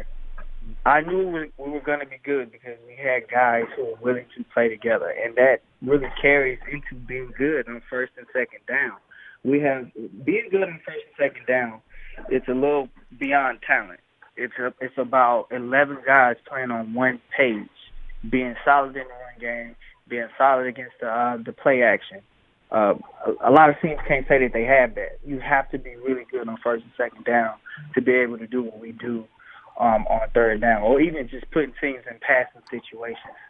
[SPEAKER 7] I knew we were going to be good because we had guys who were willing to play together, and that really carries into being good on first and second down. We have being good on first and second down. It's a little beyond talent. It's a, it's about eleven guys playing on one page, being solid in the run game, being solid against the uh, the play action. Uh, a, a lot of teams can't say that they have that. You have to be really good on first and second down to be able to do what we do Um, on third down, or even just putting teams in passing situations.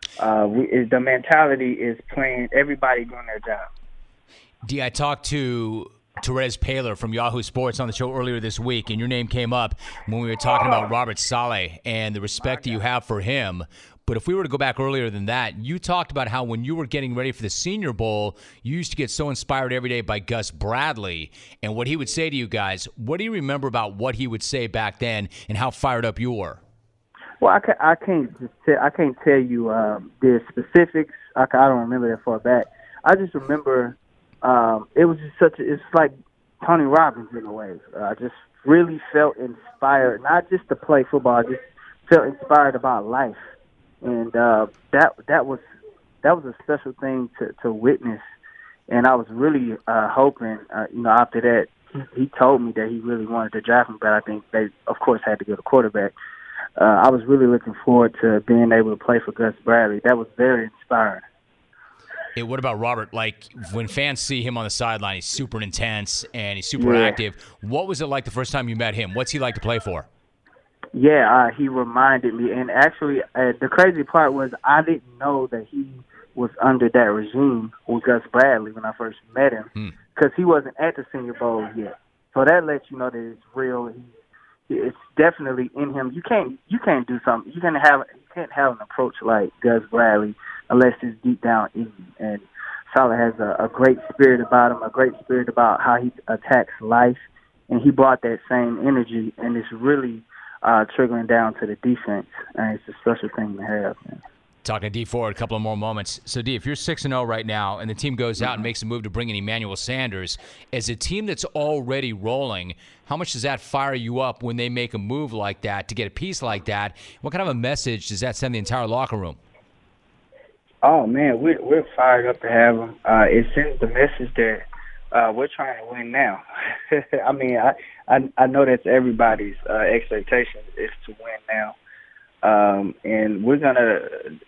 [SPEAKER 7] Uh, we, the mentality is playing everybody doing their job.
[SPEAKER 2] D, I talked to Terez Paylor from Yahoo Sports on the show earlier this week, and your name came up when we were talking about Robert Saleh and the respect that you have for him. But if we were to go back earlier than that, you talked about how when you were getting ready for the Senior Bowl, you used to get so inspired every day by Gus Bradley and what he would say to you guys. What do you remember about what he would say back then and how fired up you were?
[SPEAKER 7] Well, I, ca- I can't just tell, I can't tell you um, the specifics. I, ca- I don't remember that far back. I just remember um, it was just such a, it's like Tony Robbins in a way. Uh, I just really felt inspired, not just to play football. I just felt inspired about life. And uh, that that was that was a special thing to, to witness, and I was really uh, hoping, uh, you know, after that, he, he told me that he really wanted to draft me, but I think they, of course, had to get a quarterback. Uh, I was really looking forward to being able to play for Gus Bradley. That was very inspiring.
[SPEAKER 2] Hey, what about Robert? Like, when fans see him on the sideline, he's super intense and he's super
[SPEAKER 7] Yeah.
[SPEAKER 2] active. What was it like the first time you met him? What's he like to play for?
[SPEAKER 7] Yeah, uh, he reminded me, and actually, uh, the crazy part was I didn't know that he was under that regime with Gus Bradley when I first met him, because he wasn't at the Senior Bowl yet. So that lets you know that it's real. He, it's definitely in him. You can't, you can't do something. You can't have, you can't have an approach like Gus Bradley unless it's deep down in you. And Saleh has a, a great spirit about him, a great spirit about how he attacks life, and he brought that same energy, and it's really Uh, trickling down to the defense, and it's a special thing to have. Man.
[SPEAKER 2] Talking to D Ford, a couple of more moments. So, D, if you're six and oh right now and the team goes out and makes a move to bring in Emmanuel Sanders, as a team that's already rolling, how much does that fire you up when they make a move like that to get a piece like that? What kind of a message does that send the entire locker room?
[SPEAKER 7] Oh, man, we're, we're fired up to have him. Uh, it sends the message that uh, we're trying to win now. I mean, I, I I know that's everybody's uh, expectation is to win now, um, and we're gonna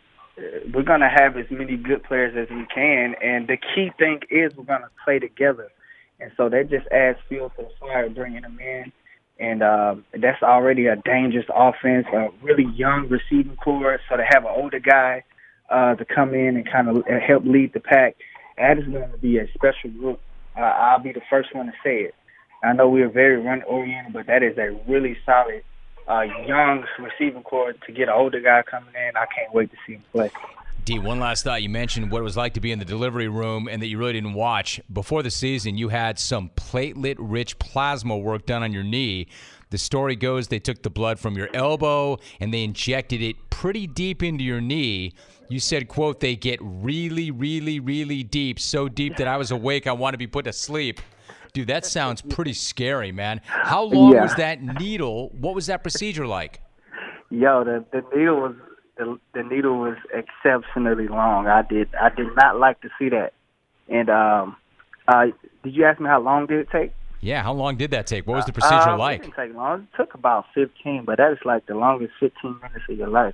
[SPEAKER 7] we're gonna have as many good players as we can. And the key thing is we're gonna play together, and so that just adds fuel to the fire, bringing them in. And um, that's already a dangerous offense, a really young receiving core. So to have an older guy uh, to come in and kind of help lead the pack, that is going to be a special group. Uh, I'll be the first one to say it. I know we are very run-oriented, but that is a really solid uh, young receiving core. To get an older guy coming in, I can't wait to see him play.
[SPEAKER 2] D, one last thought. You mentioned what it was like to be in the delivery room and that you really didn't watch. Before the season, you had some platelet-rich plasma work done on your knee. The story goes they took the blood from your elbow and they injected it pretty deep into your knee. You said, quote, they get really, really, really deep, so deep that I was awake, I want to be put to sleep. Dude, that sounds pretty scary, man. How long
[SPEAKER 7] Yeah.
[SPEAKER 2] was that needle? What was that procedure like?
[SPEAKER 7] Yo, the the needle was the, the needle was exceptionally long. I did I did not like to see that. And um, uh, did you ask me how long did it take?
[SPEAKER 2] Yeah, how long did that take? What was the procedure
[SPEAKER 7] uh,
[SPEAKER 2] like?
[SPEAKER 7] It didn't take long. It took about fifteen, but that is like the longest fifteen minutes of your life.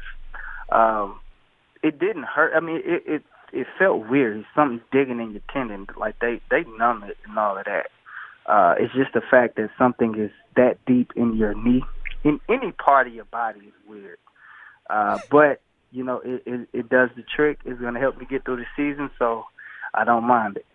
[SPEAKER 7] Um, it didn't hurt. I mean, it it, it felt weird. Something's digging in your tendon. Like they, they numb it and all of that. Uh, it's just the fact that something is that deep in your knee, in any part of your body, is weird. Uh, but, you know, it, it, it does the trick. It's going to help me get through the season, so I don't mind it.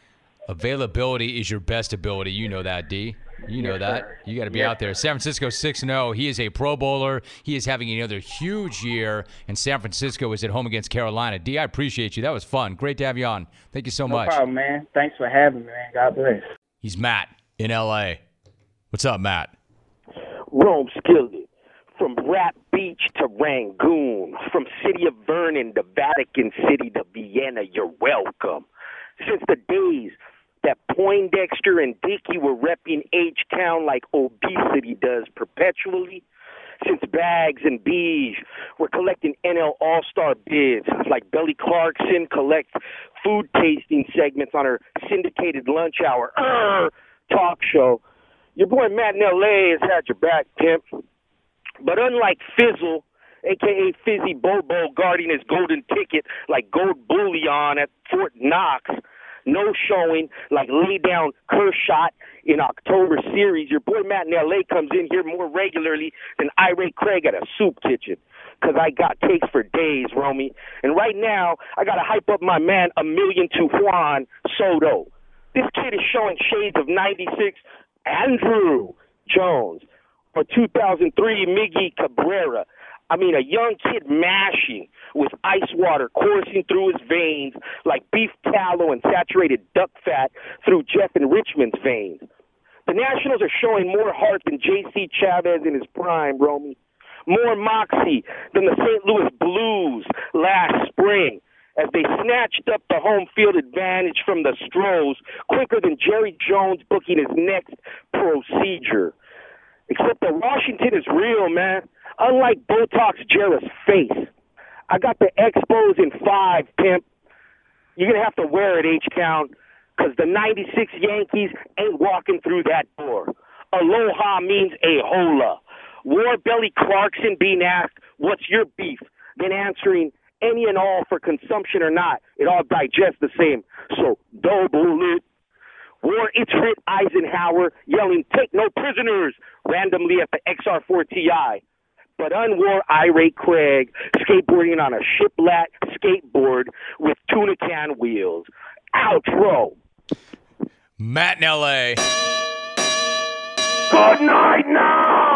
[SPEAKER 2] Availability is your best ability. You know that, D. You know
[SPEAKER 7] Yes,
[SPEAKER 2] that.
[SPEAKER 7] sir.
[SPEAKER 2] You got to be
[SPEAKER 7] Yes,
[SPEAKER 2] out there. San Francisco six and oh. He is a Pro Bowler. He is having another huge year, and San Francisco is at home against Carolina. D, I appreciate you. That was fun. Great to have you on. Thank you so
[SPEAKER 7] No
[SPEAKER 2] much.
[SPEAKER 7] problem, man. Thanks for having me, man. God bless.
[SPEAKER 2] He's Matt in L A. What's up, Matt?
[SPEAKER 22] Rome Skillet. From Rap Beach to Rangoon, from City of Vernon to Vatican City to Vienna, you're welcome. Since the days that Poindexter and Dickey were repping H-Town like obesity does perpetually, since Bags and Beige were collecting N L All-Star bids like Belly Clarkson collects food tasting segments on her syndicated lunch hour Urgh! talk show, your boy Matt in L A has had your back, pimp. But unlike Fizzle, a k a. Fizzy Bobo guarding his golden ticket like gold bullion at Fort Knox, no showing like lay down Kershot in October series, your boy Matt in L A comes in here more regularly than Irate Craig at a soup kitchen. because I got takes for days, Romy. And right now, I got to hype up my man, a million to Juan Soto. This kid is showing shades of ninety-six Andrew Jones or two thousand three Miggy Cabrera. I mean, a young kid mashing with ice water coursing through his veins like beef tallow and saturated duck fat through Jeff and Richmond's veins. The Nationals are showing more heart than J C Chavez in his prime, Romy. More moxie than the Saint Louis Blues last spring as they snatched up the home field advantage from the Stros quicker than Jerry Jones booking his next procedure. Except that Washington is real, man. Unlike Botox Jarrett's face. I got the Expos in five, pimp. You're going to have to wear it, H-Town, because the ninety-six Yankees ain't walking through that door. Aloha means a-hola. Warbelly Clarkson being asked, what's your beef? Then answering, any and all for consumption or not. It all digests the same. So double it. War Itzrit Eisenhower yelling, take no prisoners, randomly at the X R four T I. But unwore irate Craig skateboarding on a shiplat skateboard with tuna can wheels. Outro.
[SPEAKER 2] Matt in L A.
[SPEAKER 22] Good night now.